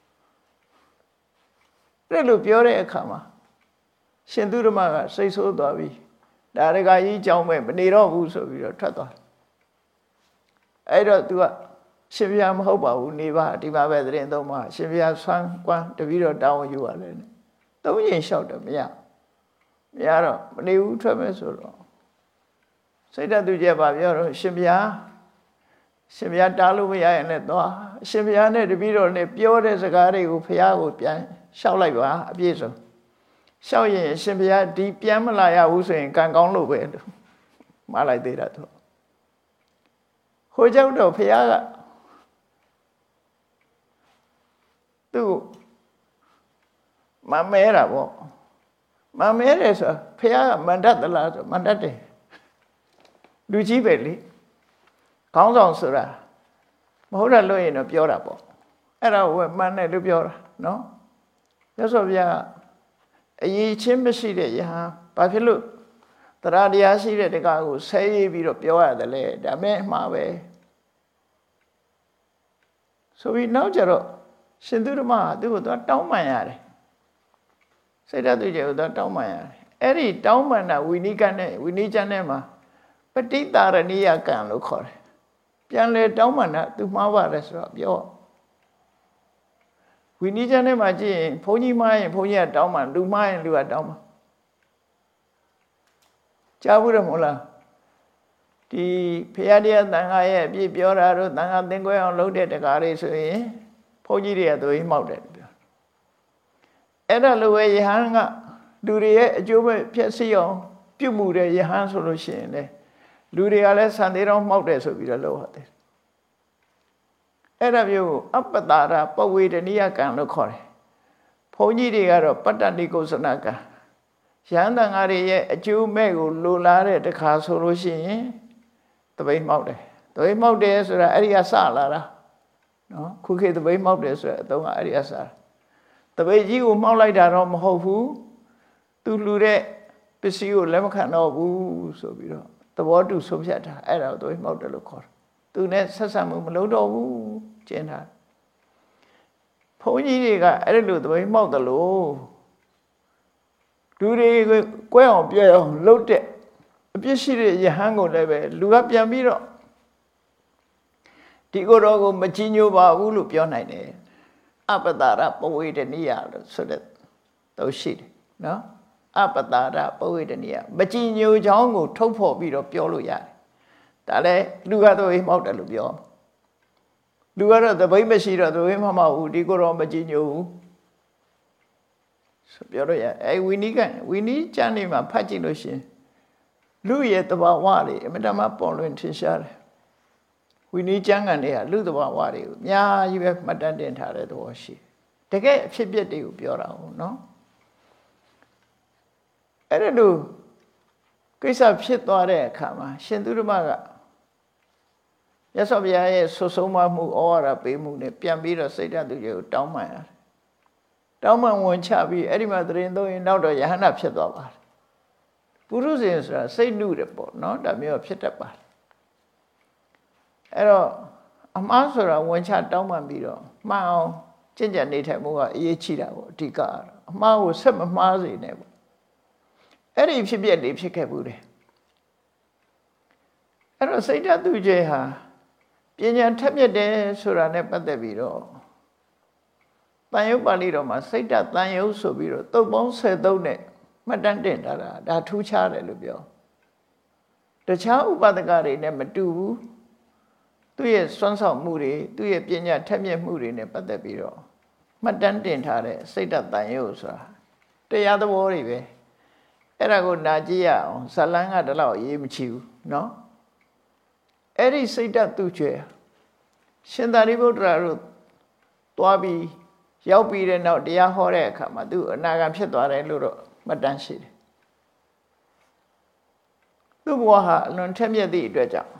အဲ့လိုပြောတဲ့အခါမှာရှင်သူဓမ္မကစိတ်ဆိုးသွားပြီဒါရကကြီးကြောင်းမဲ့မနေတော့ဘူးဆိုပြီးတော့ထွက်သွားအဲ့တော့ तू ကရှင်ဘုရားမဟုတ်ပါဘူးနေပါဒီမှာပဲသတင်းသုံးပါရှင်ဘုရားဆွမ်းကွမ်းတပည့်တော်တောင်းယူရတယ်သုံးရင်လျှောက်တယ်မရတော့မနေဘူးထွက်မယ်ဆိုတော့စိတ်ဓာတ်သူကျပါပြောတော့ရှင်ဘုရားတားလို့မရရင်လည်းသွားရှင်ဘုရားနဲ့တပည့်တော်နဲ့ပြောတဲ့စကားတွေကိုဘုရားကိုပြန်လျှောက်လိုက်ပါအပြည့်စုံလျှောက်ရင်ရှင်ဘုရားဒီပြန်မလာရဘူးဆိုရင်ကံကောင်းလို့ပဲလို့မှားလိုက်သေးတာသူဟိုကြောင့်တော့ဘုရားကသူမမဲတာပေါ့မမဲတယ်ဆိုဘုရားကမန္တတ်သလားဆိုမန္တတ်တယ်လူကြီးပဲလေခေါင်းဆောင်ဆိုတာမဟုတ်တယ်လို့ရင်တော့ပြောတာပေါ့အဲ့ဒါဝယ်မှန်းတယ်လို့ပြောတာနော်မြတ်စွာဘုရားအရေးချင်းမရှိတဲ့ယဟန်ဘာဖြစ်လို့တရားတရားရှိတဲ့တကားကိုဆဲရေးပြီးတော့ပြောရတယ်လေဒါမဲ့မှာပဲဆိုပြီးနောက်ကြတော့ရှင်သူဓမ္မကသူ့ကိုတော့တောင်းပန်ရတယ်စိတ်ဓာတ်သူကျကိုတော့တောင်းပန်ရတယ်အဲ့ဒီတောင်းပန်တာဝိနိကနဲ့ဝိနိကျနဲ့မှာပဋိတာရဏိယကံလို့ခေါ်တယ်ပြန်လေတောင်းပန်တာသူမှားပါတယ်ဆိုတော့ပြောဝိနိကျနဲ့မှာကြည့်ရင်ဘုန်းကြီးမှားရင်ဘုန်းကြီးကတောင်းပန်လူမှားရင်လူကတောင်းပန်ကြားဘူးတယ်မဟုတ်လားဒီဖရာတရားတန်ခါရဲ့အပြည့်ပြောတာတို့တန်ခါသင်္ကွဲအောင်လုပ်တဲ့တကားလေးဆိုရင်ဘုန်းကြီးတွေကသူကြီးမှောက်တယ်ပြောအဲ့ဒါလိုပဲယဟန်ကလူတွေရဲ့အကျိုးပဲဖြစ်စီအောင်ပြုမှုတဲ့ယဟန်ဆိုလို့ရှိရင်လေလူတွေကလည်းဆန်သေးတော့မှောက်တယ်ဆိုပြီးတော့လုပ်ရတယ်အဲ့ဒါမျိုးအပ္ပတာရပဝေဒနိယကံလို့ခေါ်တယ်ဘုန်းကြီးတွေကတော့ပတ္တနိကုသနကံယဟန်တန်ခါတွေရဲ့အကျိုးမဲ့ကိုလိုလားတဲ့တခါဆိုလို့ရှိရင်တပိတ်မှောက်တယ်တပိတ်မှောက်တယ်ဆိုတာအဲ့ဒီကစလာတာနော်ခုခေတ်တပိတ်မှောက်တယ်ဆိုတဲ့အသုံးကအဲ့ဒီကစတာတပိတ်ကြီးကိုမှောက်လိုက်တာတော့မဟုတ်ဘူးသူလူတဲ့ပစ္စည်းကိုလက်မခံတော့ဘူးဆိုပြီးတော့သဘောတူဆုံးဖြတ်တာအဲ့ဒါကိုတပိတ်မှောက်တယ်လို့ခေါ်တယ်သူနဲ့ဆက်ဆံမှုမလုပ်တော့ဘူးကျင်းတာဘုန်းကြီးတွေကအဲ့ဒီလိုတပိတ်မှောက်တယ်လို့လူတွေကိုကွဲအောင်ပြည့်အောင်လှုပ်တဲ့အပြစ်ရှိတဲ့ယဟန်ကိုလည်းပဲလူကပြန်ပြီးတော့ဒီကိုယ်တော်ကိုမကြည်ညိုပါဘူးလို့ပြောနိုင်တယ်အပ္ပတာရပဝေဒနိယလို့ဆိုတဲ့တော့ရှိတယ်နော်အပ္ပတာရပဝေဒနိယမကြည်ညိုချောင်းကိုထုတ်ဖော်ပြီးတော့ပြောလို့ရတယ်ဒါလည်းလူကတော့မှောက်တယ်လို့ပြောလူကတော့သပိတ်မရှိတော့သပိတ်မမှောက်ဘူးဒီကိုယ်တော်မကြည်ညိုဘူးဆိုပြောလို့ရအဲဝိနိကျမ်းနေမှာဖတ်ကြည့်လို့ရှင်လူရဲ့တဘာဝတွေအမတမပေါ်လွင်ထင်ရှားတယ်ဝိနိကျမ်းကန်တွေကလူတဘာဝတွေကိုအများကြီးပဲမှတ်တမ်းတင်ထားတဲ့သဘောရှိတကယ်အဖြစ်ပြက်တွေကိုပြောတာဟုတ်နော်အဲ့ဒါလို့ကိစ္စဖြစ်သွားတဲ့အခါမှာရှင်သုဓမ္မကမြတ်စွာဘုရားရဲ့ဆွဆုံးမမှုဩဝါဒပေးမှုနဲ့ပြန်ပြီးတော့စိတ်ဓာတ်သူကြီးကိုတောင်းပန်ရတယ်တောင်းပန်ဝင်ချပြီးအဲ့ဒီမှာသရင်သုံးရင်နောက်တော့ယဟန္တာဖြစ်သွားပါတယ်ပုရုဇဉ်ဆိုတာစိတ်နုတယ်ပေါ့နော်ဒါမျိုးဖြစ်တတ်ပါတယ်အဲ့တော့အမှားဆိုတာဝင်ချတောင်းပန်ပြီးတော့မှန်အောင်ကျင့်ကြံနေထိုင်မှုကအရေးကြီးတာပေါ့အဓိကအမှားကိုဆက်မမှားစေနဲ့ပေါ့အဲ့ဒီဖြစ်ပြက်လေးဖြစ်ခဲ့ဘူးတယ်အဲ့တော့စိတ်ဓာတ်သူကြီးဟာပညာထက်မြက်တယ်ဆိုတာနဲ့ပတ်သက်ပြီးတော့တန်ရုပ်ပါဠိတော်မှာစိတ်ဓာတ်တန်ရုပ်ဆိုပြီးတော့သုတ်ပေါင်း73နဲ့မှတ်တမ်းတင်ထားတာဒါထူးခြားတယ်လို့ပြောတခြားဥပဒကတွေနဲ့မတူဘူးသူ့ရဲ့စွမ်းဆောင်မှုတွေသူ့ရဲ့ပညာထက်မြက်မှုတွေနဲ့ပတ်သက်ပြီးတော့မှတ်တမ်းတင်ထားတဲ့စိတ်ဓာတ်တန်ရုပ်ဆိုတာတရားသဘောတွေပဲအဲ့ဒါကိုနာကြည့်ရအောင်ဇလန်းကတလောက်ရေးမချဘူးเนาะအဲ့ဒီစိတ်ဓာတ်သူကျွဲရှင်သာရိပုတ္တရာတို့တွားပြီးရောက်ပြီးတဲ့နောက်တရားဟောတဲ့အခါမှာသူအနာဂံဖြစ်သွားတယ်လို့တော့မှတ်တမ်းရှိတယ်သူ့ဘဝဟာအလွန်ထက်မြက်သည့်အတွက်ကြောင့်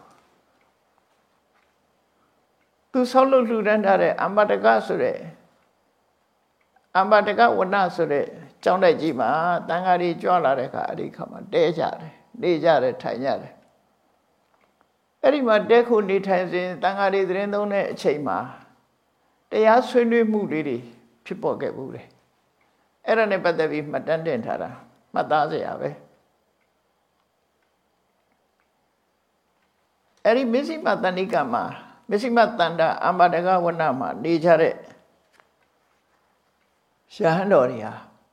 သူဆောက်လုပ်လှူဒန်းထားတဲ့အမတကဆိုတဲ့အမတကဝနဆိုတဲ့ကျောင်းတိုက်ကြီးမှာတန်ဃာတွေကြွလာတဲ့အခါအဲ့ဒီခါမှာတဲကြတယ်နေကြတယ်ထိုင်ကြတယ်အဲ့ဒီမှာတဲခုနေထိုင်စဉ်တန်ဃာတွေသတင်းသုံးတဲ့အချိန်မှာတရားဆွေးနွေးမှုတွေဖြစ်ပေါ်ခဲ့ဘူးလေအဲ့ဒါနဲ့ပတ်သက်ပြီးမှတ်တမ်းတင်ထားတာမှတ်သားစရာပဲအဲ့ဒီမစ္စည်းမတဏိကမှာမစ္စည်းမတန္တာအမတကဝနမှာနေကြတဲ့ရှာဟန်တော်တွေဟာ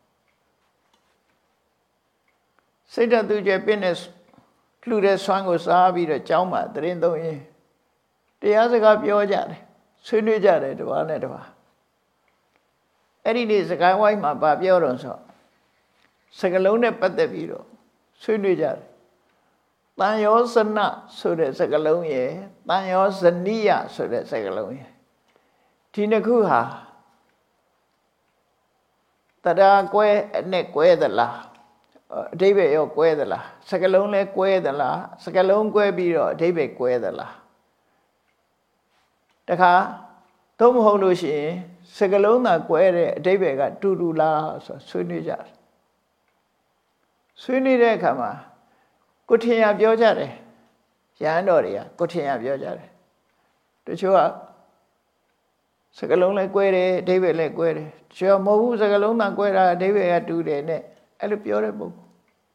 စိတ်ဓာတ်သူကျပြင်းတဲ့လှူတဲ့ဆွမ်းကိုစားပြီးတော့ကျောင်းမှာသရင်သုံးရင်တရားစကားပြောကြတယ်ဆွေးနွေးကြတယ်တစ်ပါးနဲ့တစ်ပါးအဲ့ဒီနေ့စကားဝိုင်းမှာဗာပြောတော့ဆိုစကလုံးနဲ့ပတ်သက်ပြီးတော့ဆွေးနွေးကြတယ်တန်ယောဇနဆိုတဲ့စကလုံးရယ်တန်ယောဇနိယဆိုတဲ့စကလုံးရယ်ဒီနှစ်ခုဟာတရားကွဲနဲ့ကွဲသလားအဓိပ္ပာယ်ရောကွဲသလားစကလုံးလဲကွဲသလားစကလုံးကွဲပြီးတော့အဓိပ္ပာယ်ကွဲသလားတခါသို့မဟုတ်လို့ရှိရင်စကလုံးသာကွဲတဲ့အဓိပ္ပာယ်ကတူတူလားဆိုဆွေးနွေးကြတယ်ဆွေးနွေးတဲ့အခါမှာကိုထင်ရပြောကြတယ်ရဟန်းတော်တွေကကိုထင်ရပြောကြတယ်တချို့ကစကလုံးလဲကွဲတယ်အဓိပ္ပာယ်လဲကွဲတယ်တချို့ကမဟုတ်ဘူးစကလုံးသာကွဲတာအဓိပ္ပာယ်ကတူတယ်နဲ့အဲ့လိုပြောတဲ့ပုဂ္ဂိုလ်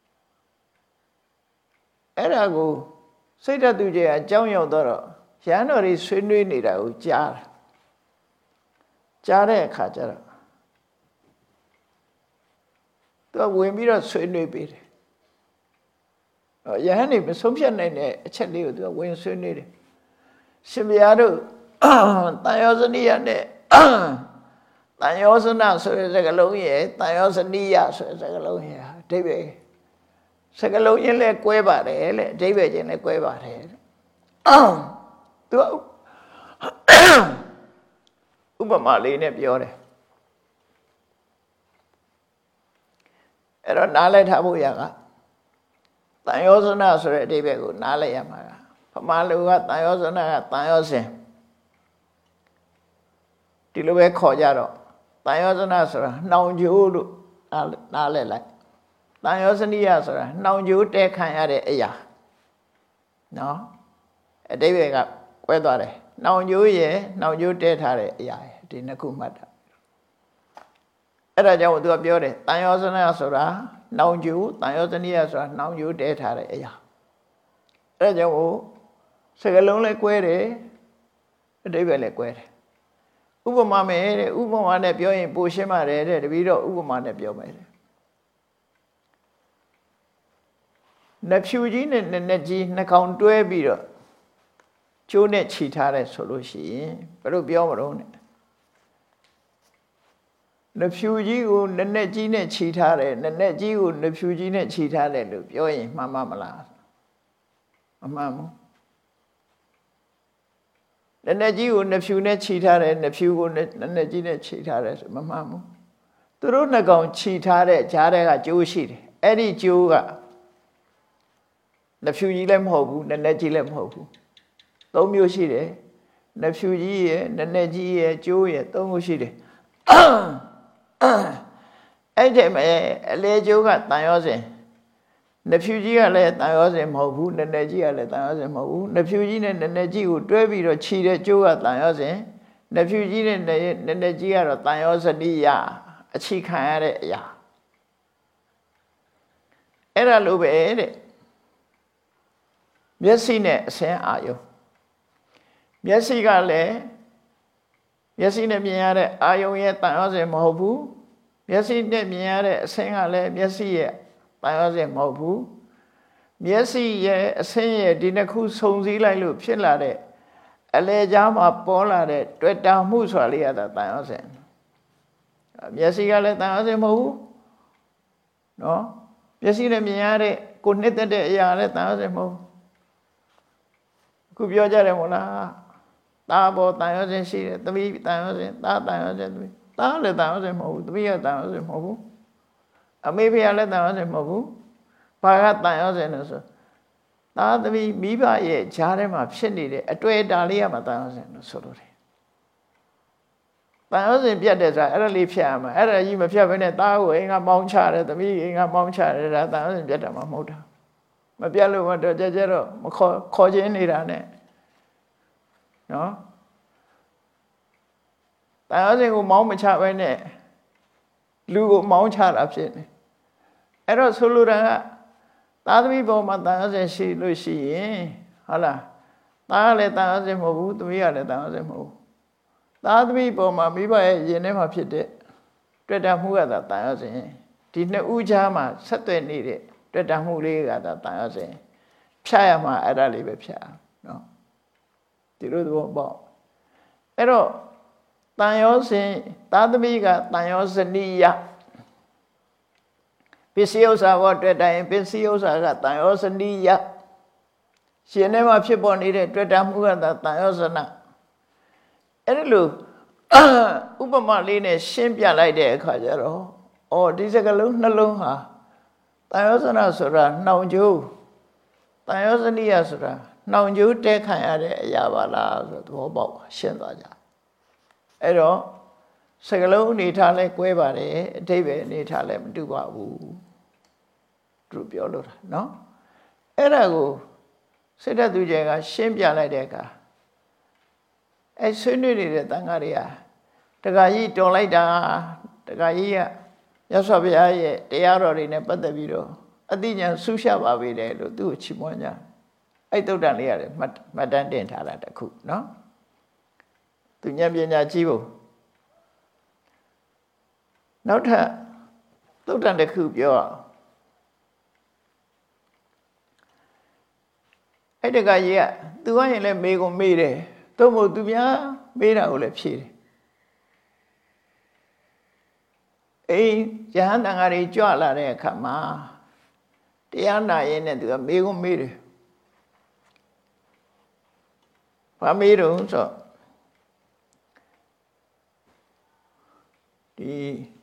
အဲ့ဒါကိုစိတ်ဓာတ်သူကြီးအကြောင်းရောက်တော့ရဟန်းတော်တွေဆွေးနွေးနေတာကိုကြားတဲ့အခါကျတော့သူကဝင်ပြီးတော့ဆွေးနွေးပေးတယ်ရဟန်းတွေမဆုံးဖြတ်နိုင်တဲ့အချက်လေးကိုသူကဝင်ဆွေးနွေးတယ်ရှင်ဘုရားတို့တန်ယောဇနိယနဲ့တန်ယောဇနဆိုတဲ့စကားလုံးရယ်တန်ယောဇနိယဆိုတဲ့စကားလုံးရယ်အဓိပ္ပာယ်စကားလုံးချင်းလဲကွဲပါတယ်လေအဓိပ္ပာယ်ချင်းလဲကွဲပါတယ်သူဥပမာလေးနဲ့ပြောတယ်အဲ့တော့နားလည်ထားဖို့ရကတန်ယောဇနဆိုတဲ့အဓိပ္ပာယ်ကိုနားလည်ရမှာကဗမာလူကတန်ယောဇနကတန်ယောဇဉ်ဒီလိုပဲခေါ်ကြတော့တန်ယောဇနဆိုတာနှောင်ကြိုးလို့နားလည်လိုက်တန်ယောဇနိယဆိုတာနှောင်ကြိုးတဲခံရတဲ့အရာနော်အဓိပ္ပာယ်ကကွဲသွားတယ်နှောင်ကြိုးရယ်နှောင်ကြိုးတဲထားတဲ့အရာရယ်ဒီနှစ်ခုမှတ်တာအဲ့ဒါကြောင့်သူကပြောတယ်တန်ယောဇနဆိုတာနှောင်ကြိုးတန်ယောဇနိယဆိုတာနှောင်ကြိုးတဲထားတဲ့အရာအဲ့ဒါကြောင့်စကားလုံးလည်းကွဲတယ်အဓိပ္ပာယ်လည်းကွဲတယ်ဥပမာမယ်တဲ့ဥပမာနဲ့ပြောရင်ပိုရှင်းပါတယ်တဲ့တပည့်တော့ဥပမာနဲ့ပြောမယ်တဲ့နှဖြူကြီးနဲ့နက်နက်ကြီးနှကောင်တွဲပြီးတော့ကျိုးနဲ့ခြိထားတယ်ဆိုလို့ရှိရင်ဘယ်လိုပြောမလို့နဲ့နှဖြူကြီးကိုနက်နက်ကြီးနဲ့ခြိထားတယ်နက်နက်ကြီးကိုနှဖြူကြီးနဲ့ခြိထားတယ်လို့ပြောရင်မှန်မလားမမှန်ဘူးလက်နဲ့ကြီးကိုနှစ်ဖြူနဲ့ခြိထားတယ်နှစ်ဖြူကိုလက်နဲ့ကြီးနဲ့ခြိထားတယ်ဆိုမမှန်ဘူးသူတို့နှစ်ကောင်ခြိထားတဲ့ကြားထဲကကျိုးရှိတယ်အဲ့ဒီကျိုးကနှစ်ဖြူကြီးလည်းမဟုတ်ဘူးလက်နဲ့ကြီးလည်းမဟုတ်ဘူးသုံးမျိုးရှိတယ်နှစ်ဖြူကြီးရဲ့လက်နဲ့ကြီးရဲ့ကျိုးရဲ့သုံးမျိုးရှိတယ်အဲ့ဒီမဲ့အလေကျိုးကတန်ရောစဉ်နှစ်ဖြူကြီးကလည်းတန်ရောစဉ်မဟုတ်ဘူးလက်နဲ့ကြီးကလည်းတန်ရောစဉ်မဟုတ်ဘူးနှစ်ဖြူကြီးနဲ့လက်နဲ့ကြီးကိုတွဲပြီးတော့ခြိတဲ့ကျိုးကတန်ရောစဉ်နှစ်ဖြူကြီးနဲ့လက်နဲ့ကြီးကတော့တန်ရောစတိယအချိခံရတဲ့အရာအဲ့ဒါလိုပဲတဲ့မျက်စိနဲ့အစင်းအာယုမျက်စိကလည်းမျက်စိနဲ့မြင်ရတဲ့အာယုရဲ့တန်ရောစဉ်မဟုတ်ဘူးမျက်စိနဲ့မြင်ရတဲ့အစင်းကလည်းမျက်စိရဲ့တန်ရောစဉ်မဟုတ်ဘူးမျက်စိရဲ့အစင်းရဲ့ဒီနှစ်ခုစုံစည်းလိုက်လို့ဖြစ်လာတဲ့အလေကြားမှာပေါ်လာတဲ့တွေ့တာမှုဆိုတာလေးရတာတန်ရောစဉ်မျက်စိကလည်းတန်ရောစဉ်မဟုတ်ဘူးနော်မျက်စိနဲ့မြင်ရတဲ့ကိုနှစ်သက်တဲ့အရာလည်းတန်ရောစဉ်မဟုတ်အခုပြောကြတယ်မို့လားသားပေါ်တန်ရောစဉ်ရှိတယ်သမီးတန်ရောစဉ်သားတန်ရောစဉ်သမီးသားလည်းတန်ရောစဉ်မဟုတ်ဘူးသမီးကတန်ရောစဉ်မဟုတ်ဘူးအမေဖေကလည်းတန်ရောစဉ်မဟုတ်ဘူးဘာကတန်ရောစဉ်လို့ဆိုသားသမီးမိဘရဲ့ဈာထဲမှာဖြစ်နေတဲ့အတွေ့အတာလေးရမှာတန်ရောစဉ်လို့ဆိုလို့တယ်တန်ရောစဉ်ပြတ်တယ်ဆိုတာအဲ့ဒါလေးဖြတ်ရမှာအဲ့ဒါကြီးမဖြတ်ဘဲနဲ့သားကိုအိမ်ကမောင်းချတယ်သမီးအိမ်ကမောင်းချတယ်ဒါတန်ရောစဉ်ပြတ်တာမှမဟုတ်တာမပြတ်လို့မတော့ကြကြတော့မခေါ်ချင်းနေတာနဲ့နော်တန်ရောစဉ်ကိုမောင်းမချဘဲနဲ့လူကိုမောင်းချတာဖြစ်နေအဲ့တော့ဆိုလိုတာကသားသမီးပေါ်မှာတန်ရောစဉ်ရှိလို့ရှိရင်ဟုတ်လားသားကလည်းတန်ရောစဉ်မဟုတ်ဘူးသမီးကလည်းတန်ရောစဉ်မဟုတ်ဘူးသားသမီးပေါ်မှာမိဘရဲ့ရင်ထဲမှာဖြစ်တဲ့တွေ့တာမှုကသာတန်ရောစဉ်ဒီနှစ်ဦးကြားမှာဆက်သွယ်နေတဲ့တွေ့တာမှုလေးကသာတန်ရောစဉ်ဖြတ်ရမှာအဲ့ဒါလေးပဲဖြတ်နော်ဒီလိုသဘောပေါက်အဲ့တော့တန်ရောစဉ်သားသမီးကတန်ရောဇနိယပစ္စည်းဥစ္စာဘောတွေ့တိုင်းပစ္စည်းဥစ္စာကတန်ရောဇနိယရှင်ထဲမှာဖြစ်ပေါ်နေတဲ့တွေ့တာမှုကသာတန်ရောဇနအဲ့ဒီလိုဥပမာလေးနဲ့ရှင်းပြလိုက်တဲ့အခါကျတော့အော်ဒီစကားလုံးနှလုံးဟာတန်ရောဇနဆိုတာနှောင်ကြိုးတန်ရောဇနိယဆိုတာနှောင်ကြိုးတဲခံရတဲ့အရာပါလားဆိုသဘောပေါက်ရှင်းသွားကြအဲ့တော့စကလုံးအနေထားလဲကွဲပါတယ်အတိတ်ပဲအနေထားလဲမတူပါဘူးသူပြောလို့တာနော်အဲ့ဒါကိုစိတ်ဓာတ်သူကျဲကရှင်းပြလိုက်တဲ့အခါအဲ့ဆွေးနွေးနေတဲ့တန်ခါတွေကတခါကြီးတော်လိုက်တာတခါကြီးကရသော်ဘုရားရဲ့တရားတော်တွေနဲ့ပတ်သက်ပြီးတော့အသိဉာဏ်ဆူရှာပါပေတယ်လို့သူ့ကိုချီးမွမ်းကြအဲ့တုတ်တန်လေးရတယ်မှတ်တမ်းတင်ထားတာတခုနော်သူဉာဏ်ပညာကြီးဖို့နောက်ထပ်သုတ်တန်တစ်ခုပြောအဲ့တကကြီးကသူကရင်လည်းမေကုန်မေးတယ်သို့မဟုတ်သူများမေးတာကိုလည်းဖြေတယ်အိမ်ယဟန်တန်ဃာတွေကြွလာတဲ့အခါမှာတရားနာရင်နဲ့သူကမေကုန်မေးတယ်ဘာမေးတော့ဆိုဒီ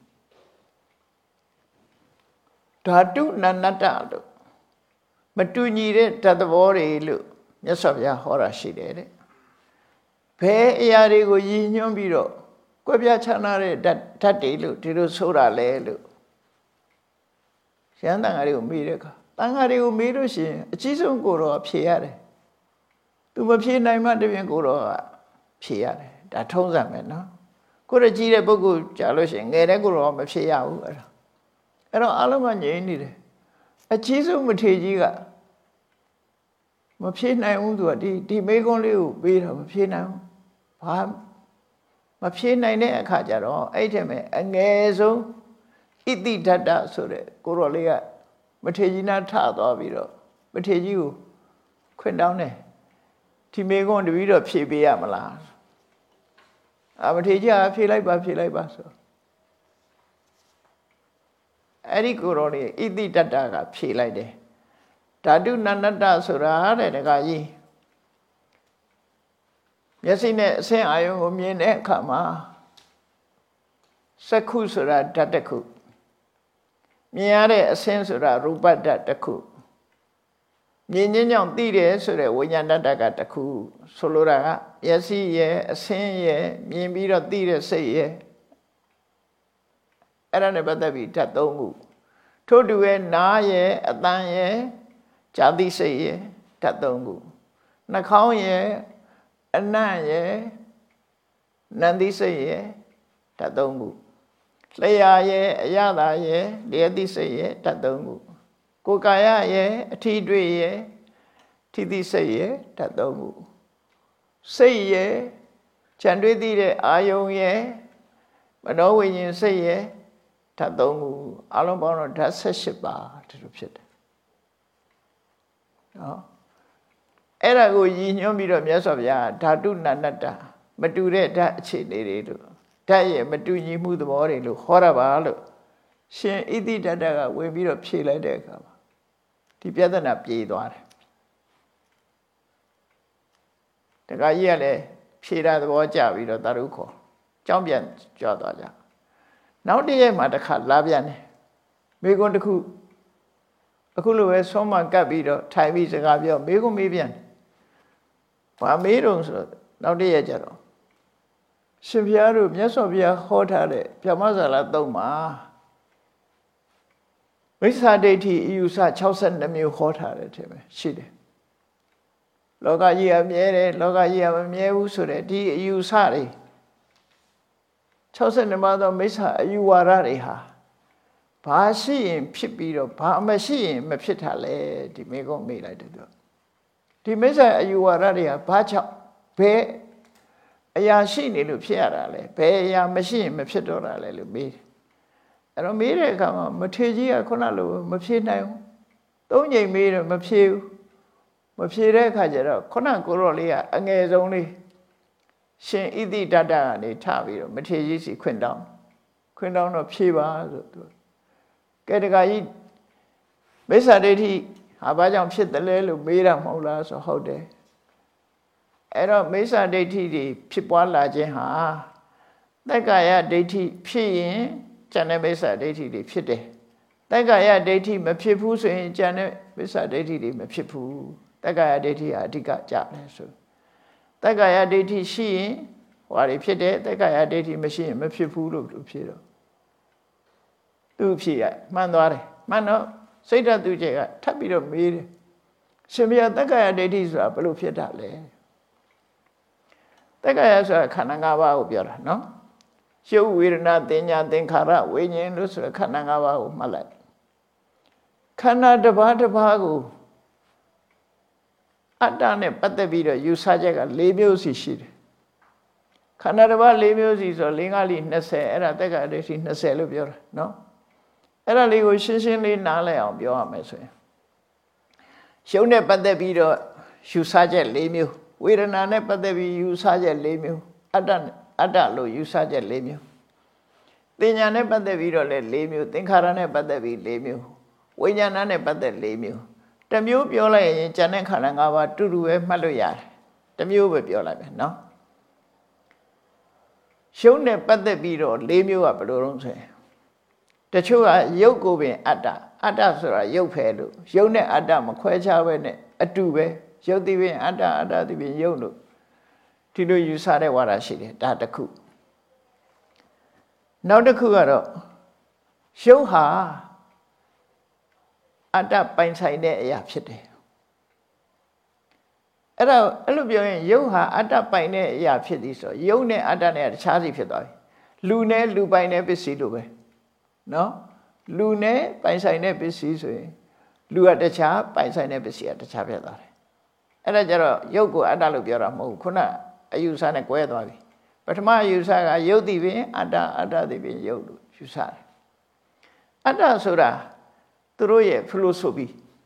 ဓာတုနန္နတလို့မတူညီတဲ့ဓာတ်သဘောတွေလို့မြတ်စွာဘုရားဟောတာရှိတယ်တဲ့ဘယ်အရာတွေကိုရည်ညွှန်းပြီးတော့ကွဲပြားခြားနားတဲ့ဓာတ်တွေလို့ဒီလိုဆိုတာလဲလို့ရဟန်းတန်ဃာတွေကိုမေးတဲ့အခါတန်ဃာတွေကိုမေးလို့ရှိရင်အကြီးဆုံးကိုတော့ဖြေရတယ်သူမဖြေနိုင်မှတပြင်းကိုတော့ဖြေရတယ်ဒါထုံးစံပဲနော်ကိုရကြီးတဲ့ပုဂ္ဂိုလ်ကြာလို့ရှိရင်ငယ်တဲ့ကိုတော့မဖြေရဘူးအဲ့တော့အလုံးကငြိမ်းနေတယ်အကြီးဆုံးမထေကြီးကမဖြေနိုင်ဘူးသူကဒီမေးခွန်းလေးကိုပေးတော့မဖြေနိုင်ဘူးဘာမဖြေနိုင်တဲ့အခါကျတော့အဲ့ထဲမှာအငယ်ဆုံးဣတိဓာတဆိုတဲ့ကိုရော်လေးကမထေကြီးနာထသွားပြီးတော့မထေကြီးကိုခွင့်တောင်းတယ်ဒီမေးခွန်းတပည့်တော့ဖြေပေးရမလားမထေကြီးကဖြေလိုက်ပါဆိုအဲ့ဒီကိုရော်လေးဣတိဓာတကဖြေလိုက်တယ်ဓာတုနန္နတဆိုတာတဲ့တခါကြီးမျက်စိနဲ့အဆင့်အာယုံကိုမြင်တဲ့အခါမှာစက္ခုဆိုတာဓာတ်တစ်ခုမြင်ရတဲ့အဆင့်ဆိုတာရူပဓာတ်တစ်ခုမြင်ခြင်းကြောင့်သိတယ်ဆိုတဲ့ဝိညာဏဓာတ်ကတစ်ခုဆိုလိုတာကမျက်စိရဲ့အဆင့်ရဲ့မြင်ပြီးတော့သိတဲ့စိတ်ရဲ့အဲ့ဒါနဲ့ပတ်သက်ပြီးဓာတ်၃ခုထို့တူရဲ့နားရဲ့အသံရဲ့ဇာတိစိတ်ရဲ့ဓာတ်၃ခုနှာခေါင်းရဲ့အနံ့ရဲ့နန္တိစိတ်ရဲ့ဓာတ်၃ခုလျှာရဲ့အရသာရဲ့လျှတိစိတ်ရဲ့ဓာတ်၃ခုကိုယ်ကာယရဲ့အထီးတွေ့ရဲ့ထိတိစိတ်ရဲ့ဓာတ်၃ခုစိတ်ရဲ့ဉာဏ်တွေ့သိတဲ့အာယုံရဲ့မနောဝိညာဉ်စိတ်ရဲ့ဓာတ်၃ခုအလုံးပေါင်းတော့ဓာတ်၁၈ပါးဒီလိုဖြစ်တယ်နော်အဲ့ဒါကိုရည်ညွှန်းပြီးတော့မြတ်စွာဘုရားဓာတုနာနတ္တမတူတဲ့ဓာတ်အခြေအနေတွေလို့ဓာတ်ရဲ့မတူညီမှုသဘောတွေလို့ဟောရပါလို့ရှင်ဣတိတတကဝင်ပြီးတော့ဖြေလိုက်တဲ့အခါမှာဒီပြဿနာပြေသွားတယ်တခါကြီးကလည်းဖြေတာသဘောကျပြီးတော့တာရုခေါ်ကြောင်းပြန်ကြွသွားကြနောက်တစ်ရက်မှတစ်ခါလာပြန်တယ်မိကွန်းတစ်ခုအခုလိုပဲဆုံးမကပ်ပြီးတော့ထိုင်ပြီးစကားပြောမိကွန်းမေးပြန်ဘာမေးတော့ဆိုတော့နောက်တစ်ရက်ကျတော့ရှင်ဘုရားတို့မြတ်စွာဘုရားဟောထားတဲ့ဗျမဇာလသုံးမှာမိစ္ဆာဒိဋ္ဌိအယူဆ62မျိုးဟောထားတယ်ထင်မယ်ရှိတယ်လောကကြီးအမြဲတယ်လောကကြီးကမမြဲဘူးဆိုတဲ့ဒီအယူဆတွေ62ပါးသောမိစ္ဆာအယူဝါဒတွေဟာဘာရှိရင်ဖြစ်ပြီးတော့ဘာမရှိရင်မဖြစ်တာလဲဒီမေကုန်းမေးလိုက်တယ်သူဒီမိစ္ဆာအယူဝါဒတွေကဘာကြောင့်ဘယ်အရာရှိနေလို့ဖြစ်ရတာလဲဘယ်အရာမရှိရင်မဖြစ်တော့တာလဲလို့မေးတယ်အဲ့တော့မေးတဲ့အခါမှာမထေရကြီးကခုနလိုမဖြေနိုင်ဘူးသုံးချိန်မေးတော့မဖြေဘူးမဖြေတဲ့အခါကျတော့ခုနကိုရောလေးကအငယ်ဆုံးလေးရှင်ဣတိတတကနေထပြီးတော့မထေရကြီးစီခွင့်တောင်းတော့ဖြေပါဆိုသူကဲတခါကြီးမိစ္ဆာဒိဋ္ဌိဟာဘာကြောင့်ဖြစ်တယ်လဲလို့မေးတာမဟုတ်လားဆိုဟုတ်တယ်အဲ့တော့မိစ္ဆာဒိဋ္ဌိတွေဖြစ်ပွားလာခြင်းဟာသက္ကာယဒိဋ္ဌိဖြစ်ရင်ဉာဏ်နဲ့မိစ္ဆာဒိဋ္ဌိတွေဖြစ်တယ်သက္ကာယဒိဋ္ဌိမဖြစ်ဘူးဆိုရင်ဉာဏ်နဲ့မိစ္ဆာဒိဋ္ဌိတွေမဖြစ်ဘူးသက္ကာယဒိဋ္ဌိဟာအဓိကကြတယ်ဆိုသက္ကာယဒိဋ္ဌိရှိရင်ဟောတွေဖြစ်တယ်သက္ကာယဒိဋ္ဌိမရှိရင်မဖြစ်ဘူးလို့သူဖြစ်တော့သူဖြစ်ရမှန်သွားတယ်မှန်တော့စိတ်ဓာတ်သူကျကထပ်ပြီးတော့မေးတယ်ရှင်ဘုရားသက္ကာယဒိဋ္ဌိဆိုတာဘယ်လိုဖြစ်တာလဲသက္ကာယဆိုတာခန္ဓာ၅ပါးကိုပြောတာနော်ရုပ်ဝေဒနာသင်ညာသင်္ခါရဝိညာဉ်လို့ဆိုတဲ့ခန္ဓာ၅ပါးကိုမှတ်လိုက်ခန္ဓာတစ်ပါးတစ်ပါးကိုအတ္တနဲ့ပတ်သက်ပြီးတော့ယူဆချက်က၄မျိုးစီရှိတယ်ခန္ဓာတစ်ပါး၄မျိုးစီဆို၄၅လ20အဲ့ဒါသက္ကာယဒိဋ္ဌိ20လို့ပြောတာနော်အဲ့ဒါလေးကိုရှင်းရှင်းလေးနားလည်အောင်ပြောရမယ်ဆိုရင်ရုပ်နဲ့ပတ်သက်ပြီးတော့ယူဆချက်၄မျိုးဝေဒနာနဲ့ပတ်သက်ပြီးယူဆချက်၄မျိုးအတ္တလို့ယူဆချက်၄မျိုးသင်ညာနဲ့ပတ်သက်ပြီးတော့လည်း၄မျိုးသင်္ခါရနဲ့ပတ်သက်ပြီး၄မျိုးဝိညာဏနဲ့ပတ်သက်၄မျိုးတစ်မျိုးပြောလိုက်ရင်ဉာဏ်နဲ့ခန္ဓာ၅ပါးတူတူပဲမှတ်လို့ရတယ်တစ်မျိုးပဲပြောလိုက်မယ်နော်ရုပ်နဲ့ပတ်သက်ပြီးတော့၄မျိုးကဘယ်လိုလုပ်ဆိုရင်တချို့ကရုပ်ကိုပင်အတ္တဆိုတာရုပ်ဖယ်လို့ရုပ်နဲ့အတ္တမခွဲခြားပဲနဲ့အတူပဲရုပ်တိပင်အတ္တတိပင်ရုပ်လို့ဒီလိုယူဆတဲ့ဝါဒရှိတယ်ဒါတစ်ခုနောက်တစ်ခုကတော့ရုပ်ဟာအတ္တပိုင်ဆိုင်တဲ့အရာဖြစ်တယ်အဲ့လိုပြောရင်ရုပ်ဟာအတ္တပိုင်တဲ့အရာဖြစ်သည်ဆိုရုပ်နဲ့အတ္တနဲ့တခြားစီဖြစ်သွားပြီလူနဲ့လူပိုင်တဲ့ပစ္စည်းလိုပဲနော်လူနဲ့ပိုင်ဆိုင်တဲ့ပစ္စည်းဆိုရင်လူကတခြားပိုင်ဆိုင်တဲ့ပစ္စည်းကတခြားဖြစ်သွားတယ်အဲ့ဒါကြတော့ရုပ်ကိုအတ္တလို့ပြောတာမဟုတ်ဘူးခုနအယူဆနဲ့ကွဲသွားပြီပထမအယူဆကရုပ်တည်ပင်အတ္တတည်ပင်ရုပ်လို့ယူဆတယ်အတ္တဆိုတာသူတို့ရဲ့ philosophy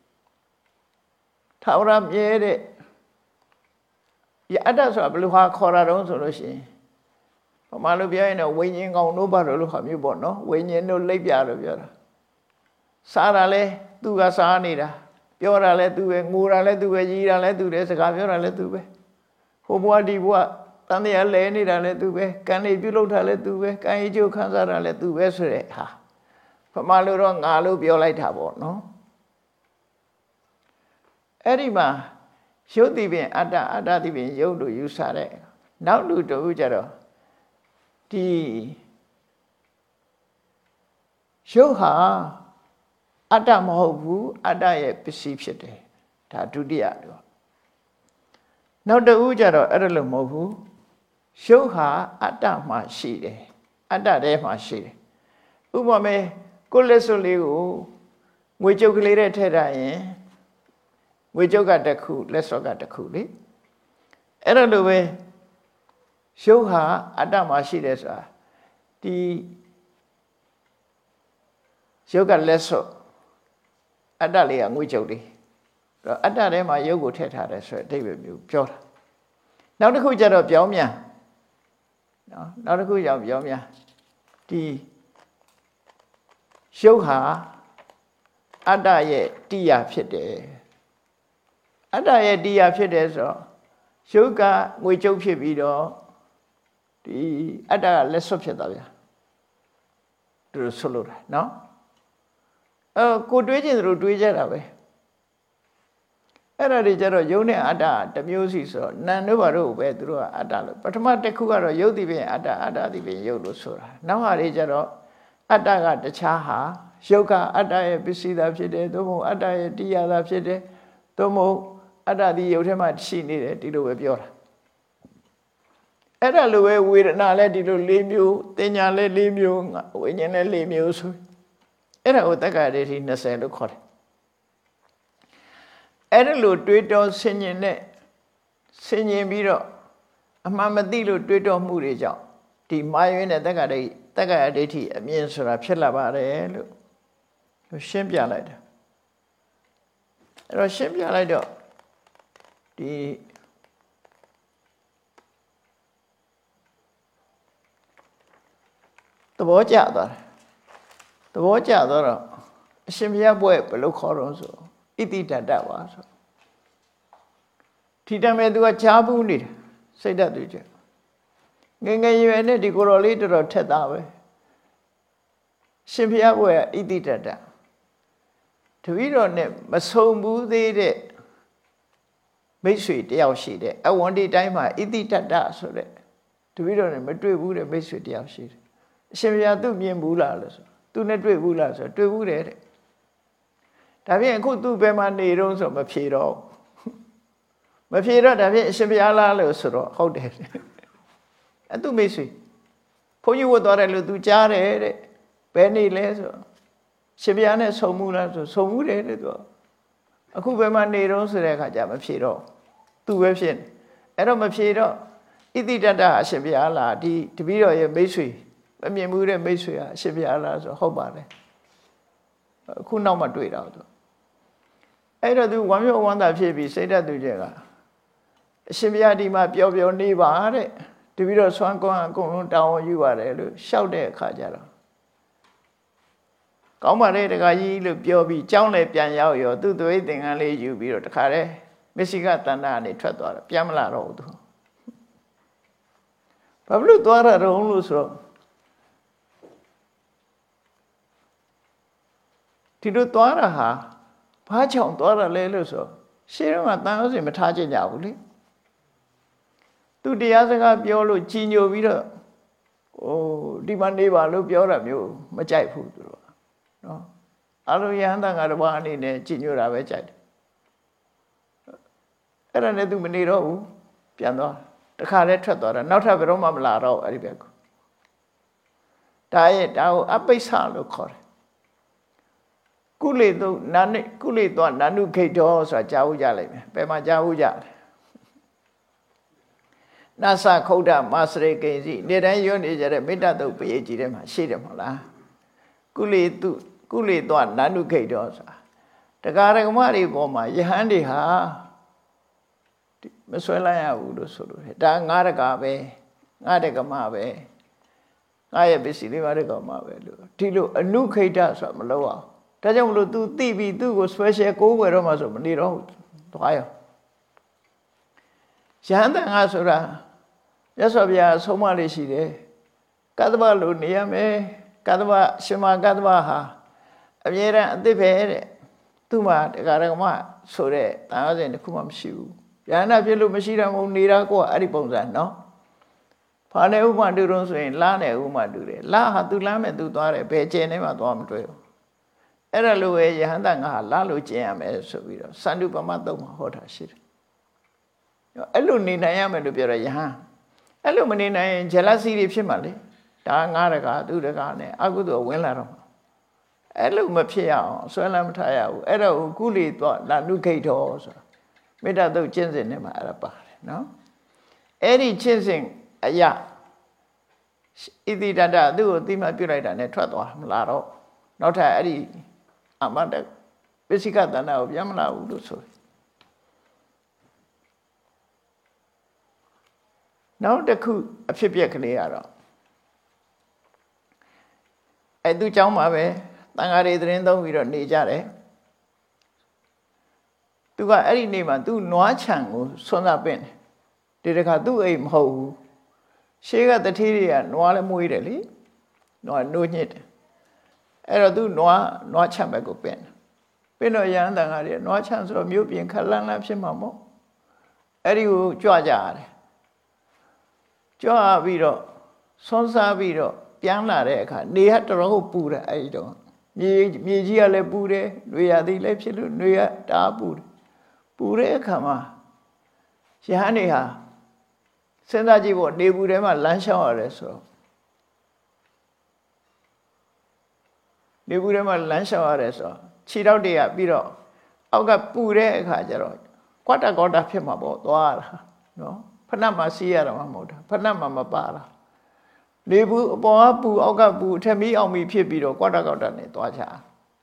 ထာဝရမြဲတဲ့အတ္တဆိုတာဘယ်လိုဟာခေါ်တာတုံးဆိုလို့ရှိရင်ဘာမှလို့ပြောရင်တော့ဝိညာဉ်ကောင်တို့ဘာလို့ဟာမျိုးပေါ့နော်ဝိညာဉ်တို့လိပ်ပြလို့ပြောတာစားတာလဲသူကစားနေတာပြောတာလဲသူပဲငိုတာလဲသူပဲကြီးတာလဲသူတယ်စကားပြောတာလဲသူပဲဟိုဘွားဒီဘွားန်တရားလဲနေတာလည်းသူပဲကံနေပြုလုပ်တာလည်းသူပဲကံအကျိုးခံစားတာလည်းသူပဲဆိုတဲ့ဟာပမာလို့တော့ငါလို့ပြောလိုက်တာပေါ့နော်အဲ့ဒီမှာရုပ်တိပင်အတ္တအတ္တတိပင်ရုပ်လို့ယူဆတဲ့နောက်လူတို့ကြတော့ဒီရုပ်ဟာအတ္တမဟုတ်ဘူးအတ္တရဲ့ပစ္စည်းဖြစ်တယ်ဒါဒုတိယတော့နောက်တူကြတော့အဲ့ဒါလို့မဟုတ်ဘူးရုပ်ဟာအတ္တမှရှိတယ်အတ္တထဲမှာရှိတယ်ဥပမာကိုလက်စွပ်လေးကိုငွေကြုတ်ကလေးနဲ့ထည့်ထားရင်ငွေကြုတ်ကတစ်ခုလက်စွပ်ကတစ်ခုလေအဲ့ဒါလိုပဲရုပ်ဟာအတ္တမှရှိတယ်ဆိုတာဒီရုပ်ကလက်စွပ်အတ္တလေးကငွေကြုတ်လေးအဲ့တော့အတ္တထဲမှာရုပ်ကိုထည့်ထားတယ်ဆိုတဲ့အဓိပ္ပာယ်မျိုးပြောတာနောက်တစ်ခုကျတော့ပြောင်းမြန်နော်နောက်တစ်ခုကြောင့်ပြောင်းမြန်ဒီရုပ်ဟာအတ္တရဲ့တရားဖြစ်တယ်အတ္တရဲ့တရားဖြစ်တယ်ဆိုတော့ရုပ်ကငွေကြုတ်ဖြစ်ပြီးတော့ဒီအတ္တကလက်စွပ်ဖြစ်သွားဗျာသူတို့ဆွလို့တာနော်ကိုတွေးခြင်းသူတို့တွေးကြတာပဲအဲ့ဒါတွေကျတော့ယုံနဲ့အတ္တတစ်မျိုးစီဆိုတော့နာမ်တို့ဘာတို့ပဲသူတို့ကအတ္တလို့ပထမတစ်ခုကတော့ယုတ်တိပင်အတ္တအတ္တတိပင်ယုတ်လို့ဆိုတာနောက်ဟာတွေကျတော့အတ္တကတခြားဟာယုတ်ကအတ္တရဲ့ပစ္စည်းသာဖြစ်တယ်သို့မဟုတ်အတ္တရဲ့တရားသာဖြစ်တယ်သို့မဟုတ်အတ္တဒီယုတ်ထဲမှာရှိနေတယ်ဒီလိုပဲပြောတာအဲ့ဒါလိုပဲဝေဒနာလည်းဒီလို၄မျိုးတင်ညာလည်း၄မျိုးဝိညာဉ်လည်း၄မျိုးဆိုအဲ့ဒါကိုတက္ကရာဒိဋ္ဌိ20လို့ခေါ်တယ်အဲ့ဒါလိုတွေးတောဆင်ញင်နဲ့ဆင်ញင်ပြီးတော့အမှန်မသိလို့တွေးတောမှုတွေကြောင့်ဒီမာယွင်းတဲ့တက္ကရာဒိဋ္ဌိအမြင်ဆိုတာဖြစ်လာပါတယ်လို့ရှင်းပြလိုက်တယ်အဲ့တော့ရှင်းပြလိုက်တော့ဒီသဘောကျသွားတယ်သဘောကျသွားတော့အရှင်ဘုရားဘွဲ့ဘယ်လိုခေါ်တော့ဆိုဣတိတတပါဆိုဒီတမဲ့သူကချားဘူးနေတယ်စိတ်ဓာတ်သူကျငယ်ငယ်ရွယ်နဲ့ဒီကိုယ်တော်လေးတော်ထက်သားပဲရှင်ဘုရားဘွဲ့ဣတိတတတပည့်တော်နဲ့မဆုံဘူးသေးတဲ့မိတ်ဆွေတယောက်ရှိတယ်အဝန္တိတိုင်းမှာဣတိတတဆိုတဲ့တပည့်တော်နဲ့မတွေ့ဘူးတဲ့မိတ်ဆွေတယောက်ရှိတယ်အရှင်ဘုရားသူမြင်ဘူးလားလို့ဆိုသူနဲ့တွေ့ဘူးလားဆိုတွေ့ဘူးတဲ့ဒါဖြင့်အခုသူဘယ်မှာနေတော့ဆိုမဖြေတော့မဖြေတော့ဒါဖြင့်အရှင်ဘုရားလားလို့ဆိုတော့ဟုတ်တယ်အသူမိတ်ဆွေဘုန်းကြီးဝတ်သွားတယ်လို့သူကြားတယ်တဲ့ဘယ်နေလဲဆိုရှင်ဘုရားနဲ့ဆုံမှုလားဆိုဆုံမှုတယ်တဲ့သူအခုဘယ်မှာနေတော့ဆိုတဲ့အခါကျမဖြေတော့သူပဲဖြစ်နေအဲ့တော့မဖြေတော့ဣတိတတအရှင်ဘုရားလားဒီတပည့်တော်ရဲ့မိတ်ဆွေမမြင်ဘူးတဲ့မိတ်ဆွေကအရှင်ဘုရားလားဆိုဟုတ်ပါတယ်အခုနောက်မှတွေ့တော့သူအဲ့တော့သူဝမ်းမြောက်ဝမ်းသာဖြစ်ပြီးစိတ်ဓာတ်သူကျကအရှင်ဘုရားဒီမှာပျော်ပျော်နေပါတဲ့တပည့်တော်ဆွမ်းကွမ်းအကုန်လုံးတောင်းဝန်ယူပါတယ်လို့ရှောက်တဲ့အခါကျတော့ကောင်းပါလေတခါကြီးလို့ပြောပြီးကြောင်းလည်းပြန်ရောက်ရောသူ့သွေးသင်္ကန်းလေးယူပြီးတော့တခါတည်းမစ္စိကတဏ္ဍာကနေထွက်သွားတယ်ပြန်မလာတော့ဘူးသူဘာလို့သွားရတော့လို့ဆိုတော့ဒီလိုသွားတာဟာဘာကြောင့်သွားရလဲလို့ဆိုရှေးတော့ကတန်ရုံးစင်မထားကြကြဘူးလေသူတရားစကားပြောလို့ကြီးညိုပြီးတော့ဒီမှာနေပါလို့ပြောတာမျိုးမကြိုက်ဘူးသူတို့နော်အလိုယဟန်တန်ကတဘာအနေနဲ့ကြီးညိုတာပဲကြိုက်တယ်အဲ့ဒါနဲ့သူမနေတော့ဘူးပြန်သွားတခါလဲထွက်သွားတာနောက်ထပ်ဘယ်တော့မှမလာတော့အဲ့ဒီဘက်ကိုဒါကိုအပိစ္ဆလို့ခေါ်တယ်ကုလေတုနာနိကုလေတောနာနုခိတောဆိုတာကြားဦးကြလိုက်မယ်ဘယ်မှာကြားဦးကြလဲနသခုဒ္ဓမစရိကိဉ္စီနေ့တိုင်းရွတ်နေကြတဲ့မေတ္တာတုတ်ပရိတ်ကြီးထဲမှာရှိတယ်မဟုတ်လားကုလေတောနာနုခိတောဆိုတာတရားဓမ္မတွေပေါ်မှာယဟန်တွေဟာမဆွဲလိုက်ရဘူးလို့ဆိုလို့ဒါငါးတကာပဲငါးတကမပဲငါရဲ့ပစ္စည်းလေးပါးတကမပဲလို့ဒီလိုအနုခိတဆိုတာမလုပ်အောင်ဒါကြောင့်မလို့ तू သိပြီး သူ့ကို special ကိုးကွယ်တော့မှဆိုမနေတော့သွားရောရဟန်းတန်ခါဆိုတာမြတ်စွာဘုရားဆုံးမလေးရှိတယ်ကတ္တဗလိုနေရမယ်ကတ္တဗရှင်မကတ္တဗဟာအမြဲတမ်းအသစ်ပဲတဲ့သူ့မှာတရားဓမ္မဆိုတဲ့တန်ခါးစဉ်တစ်ခုမှမရှိဘူးဉာဏ်ဖြစ်လို့မရှိတာမဟုတ်နေတာကိုကအဲ့ဒီပုံစံနော်ဘာနဲ့ဥပမာတူတော့ဆိုရင်လားနဲ့ဥပမာတူတယ်လားဟာသူလားမဲ့သူသွားတယ်ဘယ်ကျင်နေမှသွားမတွေ့ဘူးအဲ့ဒါလိုပဲယဟန်တငါဟာလားလို့ကျင်ရမယ်ဆိုပြီးတော့စန္ဒုပမသုံးမှာဟောတာရှိတယ်အဲ့လိုနေနိုင်ရမယ်လို့ပြောတော့ယဟန်အဲ့လိုမနေနိုင်ရင်ဂျလစီတွေဖြစ်မှာလေဒါငါတကာသူတကာနဲ့အကုသိုလ်ဝင်လာတော့အဲ့လိုမဖြစ်ရအောင်ဆွဲလမ်းမထားရဘူးအဲ့တော့ကုလီတော့လာနုခိတ်တော်ဆိုမေတ္တာတုတ်ကျင့်စဉ်နဲ့မှာအဲ့ဒါပါတယ်နော်အဲ့ဒီကျင့်စဉ်အရာဣတိတတသူ့ကိုသိမှပြုတ်လိုက်တာနဲ့ထွက်သွားမလားတော့နောက်ထပ်အဲ့ဒီအမတပိစိကတဏ္ဍကိုပြန်မလာဘူးလို့ဆိုနောက်တစ်ခုအဖြစ်ပြက်ကလေးကတော့အဲ့သူเจ้าမှာပဲတန်ဃာတွေသတင်းသုံးပြီးတော့နေကြတယ်သူကအဲ့ဒီနေ့မှာသူနွားခြံကိုဆွမ်းစားပင့်တယ်ဒီတခါသူ့အိမ်မဟုတ်ဘူးရှေးကတတိတွေကနွားလည်းမွေးတယ်လေနွားနိုးညစ်တယ်အဲ့တော့သူနွားခြံဘက်ကိုပင့်တော့ရဟန်းတန်ဃာတွေနွားခြံဆိုတော့မြို့ပြင်ခက်လန်းလန်းဖြစ်မှာမို့အဲ့ဒီကိုကြွကြရတယ်ကြွပြီးတော့ဆွမ်းစားပြီးတော့ပြန်လာတဲ့အခါနေကတော်တော်ပူတယ်အဲ့ဒီတော့မြေကြီးကလည်းပူတယ်နှွေရသည်လည်းဖြစ်လို့နှွေရတအားပူတယ်ပူတဲ့အခါမှာရဟန်းတွေဟာစဉ်းစားကြည့်ဖို့နေပူထဲမှာလမ်းလျှောက်ရတယ်ဆိုတော့နေပူထဲမှာလမ်းလျှောက်ရတယ်ဆိုတော့ခြေထောက်တွေကပြီးတော့အောက်ကပူတဲ့အခါကျတော့ကွာတာကောတာဖြစ်မှာပေါ့သွားရတာနော်ဖဏတ်မှာစီးရတာမှမဟုတ်တာဖဏတ်မှာမပါတာနေဘူးအပေါ်ကပူအောက်ကပူအထက်မီးအောင်မီဖြစ်ပြီးတော့ကွာတာကောတာနဲ့သွားချ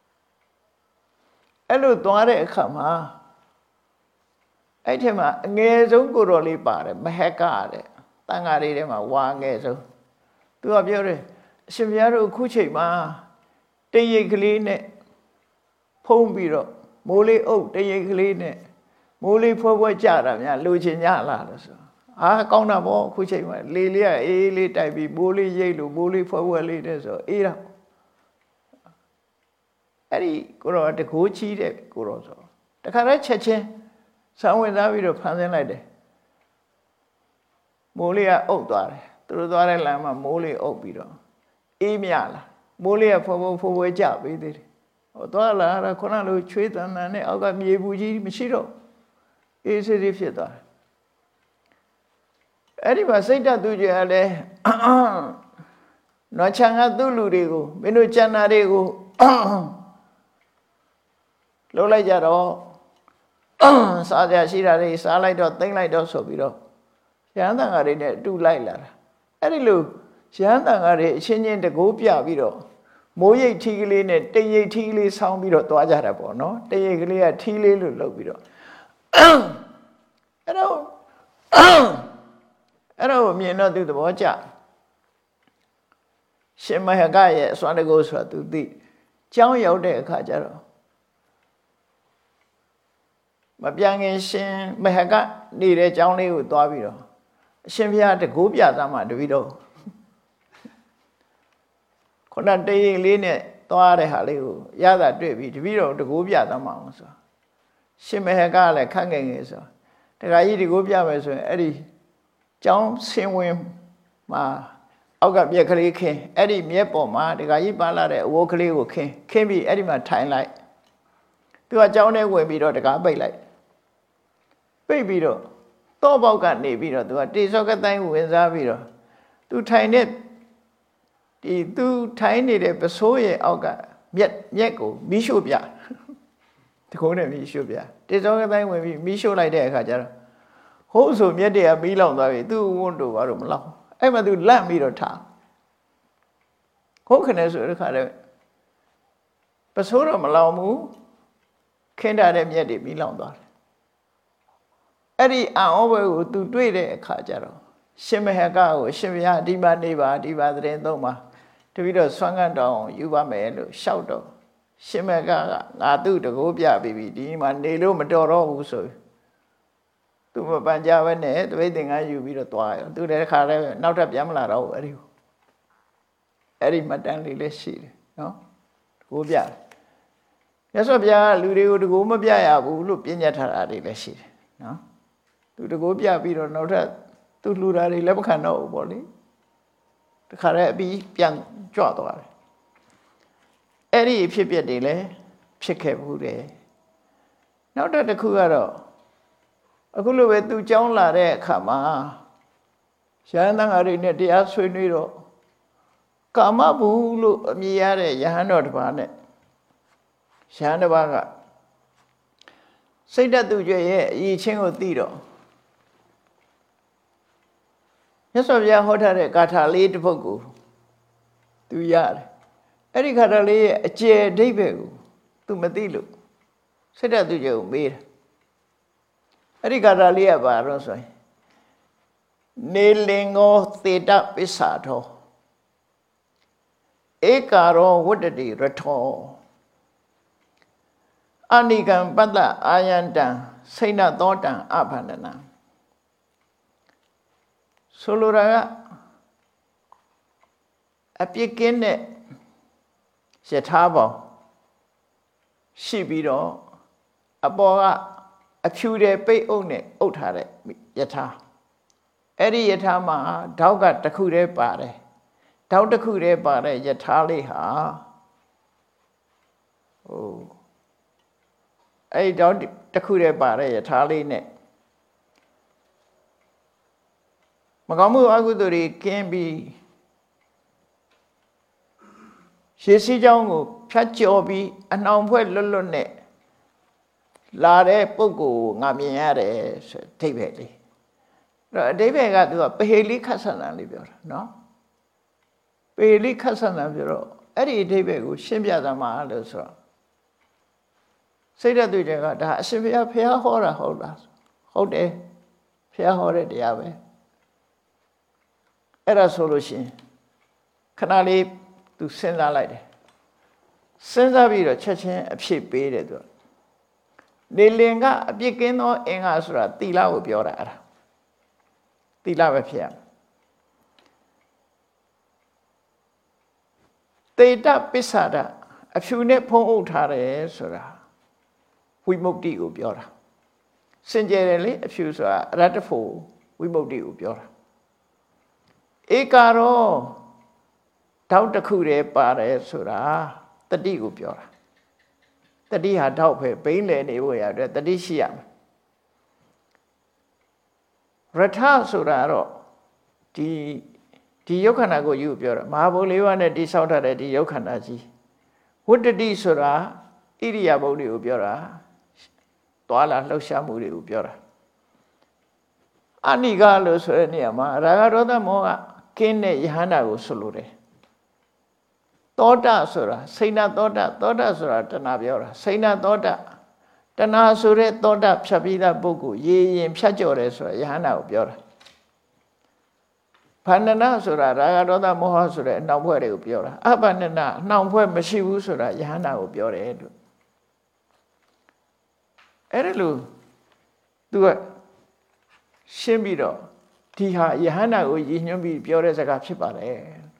အဲ့လိုသွားတဲ့အခါမှာအဲ့ထက်မှာအငယ်ဆုံးကိုတော်လေးပါတယ်မဟက်ကတဲ့တန်ဃာတွေထဲမှာဝါငယ်ဆုံးသူကပြောတယ်အရှင်ဘုရားတို့အခုချိန်မှာတရိပ်ကလေးနဲ့ဖုံးပြီးတော့မိုးလေးအုပ်တရိပ်ကလေးနဲ့မိုးလေးဖွဲဖွဲကြတာများလူချင်းညလာလို့ဆိုကောင်းတာပေါ့အခုချိန်မှာလေလေးကအေးလေးတိုက်ပြီးမိုးလေးရိပ်လို့မိုးလေးဖွဲဖွဲလေးတဲ့ဆိုအေးတော့အဲ့ဒီကိုတော်တကိုးချီးတဲ့ကိုတော်ဆိုတခါတည်းချက်ချင်းဆောင်းဝင်သားပြီးတော့ဖန်ဆင်းလိုက်တယ်မိုးလေးကအုပ်သွားတယ်သူတို့သွားတဲ့လမ်းမှာမိုးလေးအုပ်ပြီးတော့အေးမြလာမိုးလေးကဖိုးဖိုးကြပေးသေးတယ်ဟောသွားလာတာခုနလိုချွေးတန်တန်နဲ့အောက်ကမြေဘူးကြီးမရှိတော့အေးဆေးဆေးဖြစ်သွားတယ်အဲ့ဒီမှာစိတ်ဓာတ်သူကြီးကလည်းနွားချံကသူ့လူတွေကိုမင်းတို့ကျန်တာတွေကိုလှုပ်လိုက်ကြတော့စားကြရှိတာတွေစားလိုက်တော့သိမ့်လိုက်တော့ဆိုပြီးတော့ရဟန်းတန်ဃာတွေနဲ့အတူလိုက်လာတာအဲ့ဒီလိုရဟန်းတန်ဃာတွေအချင်းချင်းတကိုးပြပြီးတော့မိုးရိပ်ထီးကလေးနဲ့တရိပ်ထီးလေးဆောင်းပြီးတော့သွားကြတာပေါ့နော်တရိပ်ကလေးကထီးလေးလို့လုပ်ပြီးတော့အဲ့တော့မြင်တော့သူသဘောကျရှင်မဟကရဲ့အစွမ်းတကူဆိုတာသူသိကျောင်းရောက်တဲ့အခါကျတော့မပြန်ခင်ရှင်မဟကနေတဲ့ကျောင်းလေးကိုသွားပြီးတော့အရှင်ဘုရားတကူပြသားမှတပည့်တော့ခုနတရိပ်လေးနဲ့သွားတဲ့ဟာလေးကိုရတာတွေ့ပြီးတပည့်တော့တကူပြသားမှအောင်ဆိုရှင်မဟကလည်းခန့်ငယ်ငယ်ဆိုတခါကြီးတကူပြမယ်ဆိုရင်အဲ့ဒီကျောင်းဆင်းဝင်မှာအောက်ကမြက်ကလေးခင်းအဲ့ဒီမြက်ပေါ်မှာတခါကြီးပါလာတဲ့အဝိုးကလေးကိုခင်းပြီးအဲ့ဒီမှာထိုင်လိုက်သူကကျောင်းထဲဝင်ပြီးတော့တခါပိတ်လိုက်ပိတ်ပြီးတော့တောပေါက်ကနေပြီးတော့သူကတေစောကတိုင်းဝင်စားပြီးတော့သူထိုင်နေတဲ့ပစိုးရဲ့အောက်ကမြက်ကိုမီးရှို့ပြတကုန်းနဲ့မီးရှို့ပြတေစောကတိုင်းဝင်ပြီးမီးရှို့လိုက်တဲ့အခါကျတော့ဟုတ်ဆိုမြက်တွေကမီးလောင်သွားပြီသူ့ဝန်းတို့ဘာလို့မလောင်အဲ့မှာသူလန့်ပြီးတော့ထားဟုတ်ခနဲ့ဆိုတဲ့ခါတည်းပစိုးတော့မလောင်ဘူးခင်းထားတဲ့မြက်တွေမီးလောင်သွားတယ်အဲ့ဒီအံ့ဩပွဲကိုသူတွေ့တဲ့အခါကျတော့ရှင်မဟကကိုရှင်ဘုရားဒီမှာနေပါဒီပါသတင်းသုံးပါတပည့်တော်ဆွမ်းကန်းတောင်းယူပါမယ်လို့ရှောက်တော့ရှင်မဟကငါသူ့တကိုးပြပြီးပြီဒီမှာနေလို့မတော်တော့ဘူးဆိုသူမပန်ကြဘဲနဲ့တပိတ်သင်္ကန်းယူပြီးတော့သွားရောသူလည်းတစ်ခါလည်းနောက်ထပ်ပြန်မလာတော့ဘူးအဲ့ဒီမှတ်တမ်းလေးလည်းရှိတယ်နော်တကူပြတယ်မြတ်စွာဘုရားလူတွေကိုတကူမပြရဘူးလို့ပြညတ်ထားတာတွေလည်းရှိတယ်နော်သူတကူပြပြီးတော့နောက်ထပ်သူလှူတာတွေလည်းမခံတော့ဘူးပေါ့လေတခါလည်းအပြီးပြန်ကြွသွားတယ်အဲ့ဒီဖြစ်ပျက်တွေလည်းဖြစ်ခဲ့ဘူးတယ်နောက်တစ်ခုကတော့အခုလိုပဲသူကြောင်းလာတဲ့အခါမှာရဟန်းသံဃာတွေနဲ့တရားဆွေးနွေးတော့ကာမဘူးလို့အမည်ရတဲ့ယဟန်တော်တစ်ပါးနဲ့ယဟန်တစ်ပါးကစိတ်ဓာတ်သူကျွဲ့ရဲ့အရေးချင်းကိုသိတော့မြတ်စွာဘုရားဟောထားတဲ့ဂါထာလေးတစ်ပုဒ်ကိုသူရတယ်အဲ့ဒီဂါထာလေးရဲ့အကျယ်အဓိပ္ပာယ်ကိုသူမသိလို့စိတ်ဓာတ်သူကျွဲ့ကိုမေးတယ်အဲ့ဒီဂါထာလေးကဘာလို့ဆိုရင်နေလင်္ဂောသေတပစ္ဆာထောဧကာရောဝတ္တတိရထောအနိကံပတ္တအာယန္တံစိဏသောတံအဘန္ဒနာဆိုလိုတာကအပြစ်ကင်းတဲ့ယထာပေါင်းရှိပြီးတော့အပေါ်ကအဖြူတဲ့ပိတ်အုပ်နဲ့အုပ်ထားတဲ့ယထာအဲ့ဒီယထာမှာဓောက်ကတစ်ခုတည်းပါတယ်ဓောက်တစ်ခုတည်းပါတဲ့ယထာလေးဟာအဲ့ဒီဓောက်တစ်ခုတည်းပါတဲ့ယထာလေးနဲ့မကောင်းမှုအကုသိုလ်တွေကင်းပြီးရှေးစည်းကြောင်းကိုဖြတ်ကျော်ပြီးအနှောင်ဖွဲ့လွတ်လွတ်နဲ့လာတဲ့ပုဂ္ဂိုလ်ငါမြင်ရတယ်ဆိုအဓိပ္ပာယ်လေးအဲ့တော့အဓိပ္ပာယ်ကသူကပဟေလိခတ်ဆန္ဒလေးပြောတာနော်ပဟေလိခတ်ဆန္ဒပြောတော့အဲ့ဒီအဓိပ္ပာယ်ကိုရှင်းပြသမှာလို့ဆိုတော့စိတ်ဓာတ်တွေကဒါအရှင်ဘုရားဟောတာဟုတ်လားဟုတ်တယ်ဘုရားဟောတဲ့တရားပဲအဲ့ဒါဆိုလို့ရှိရင်ခဏလေးသူစဉ်းစားလိုက်တယ်စဉ်းစားပြီးတော့ချက်ချင်းအဖြစ်ပေးတယ်သူနေလင်ကအပြစ်ကင်းသောအင်္ဂါဆိုတာသီလကိုပြောတာအဲ့ဒါသီလပဲဖြစ်ရမယ်သေတပစ္ဆာဒအဖြူနဲ့ဖုံးအုပ်ထားတယ်ဆိုတာဝိမု ക്തി ကိုပြောတာစင်ကြယ်တယ်လေအဖြူဆိုတာအရတ္တဖို့ဝိမု ക്തി ကိုပြောတာဧကာရောဓောက်တစ်ခုတည်းပါတယ်ဆိုတာတတိကိုပြောတာတတိဟာဓောက်ပဲဘိန်းလေနေဖို့ရတဲ့တတိရှိရမယ်ရထဆိုတာတော့ဒီယုတ်ခန္ဓာကိုယူပြောတာမဟာဘုလေးပါးနဲ့တိဆောက်ထားတဲ့ဒီယုတ်ခန္ဓာကြီးဝတ္တတိဆိုတာဣရိယာပုတ်တွေကိုပြောတာသွာလာလှုပ်ရှားမှုတွေကိုပြောတာအနိကလို့ဆိုတဲ့နေရာမှာရာဂဒေါသမောဟကင်းတဲ့ယဟန္တာကိုဆိုလိုတယ်သောတဆိုတာစိဏသောတသောတဆိုတာတဏှာပြောတာစိဏသောတတဏှာဆိုတဲ့သောတဖြတ်ပြီးသားပုဂ္ဂိုလ်ရေရင်ဖြတ်ကျော်တယ်ဆိုတာယဟန္တာကိုပြောတာဗန္ဒနာဆိုတာရာဂဒေါသမောဟဆိုတဲ့အနှောင်ဖွဲ့တွေကိုပြောတာအဗန္ဒနာအနှောင်ဖွဲ့မရှိဘူးဆိုတာယဟန္တာကိုပြောတယ်လို့အဲ့ဒါလို့သူကရှင်းပြီးတော့ဒီဟာယဟန္တာကိုရည်ညွှန်းပြီးပြောတဲ့စကားဖြစ်ပါတယ်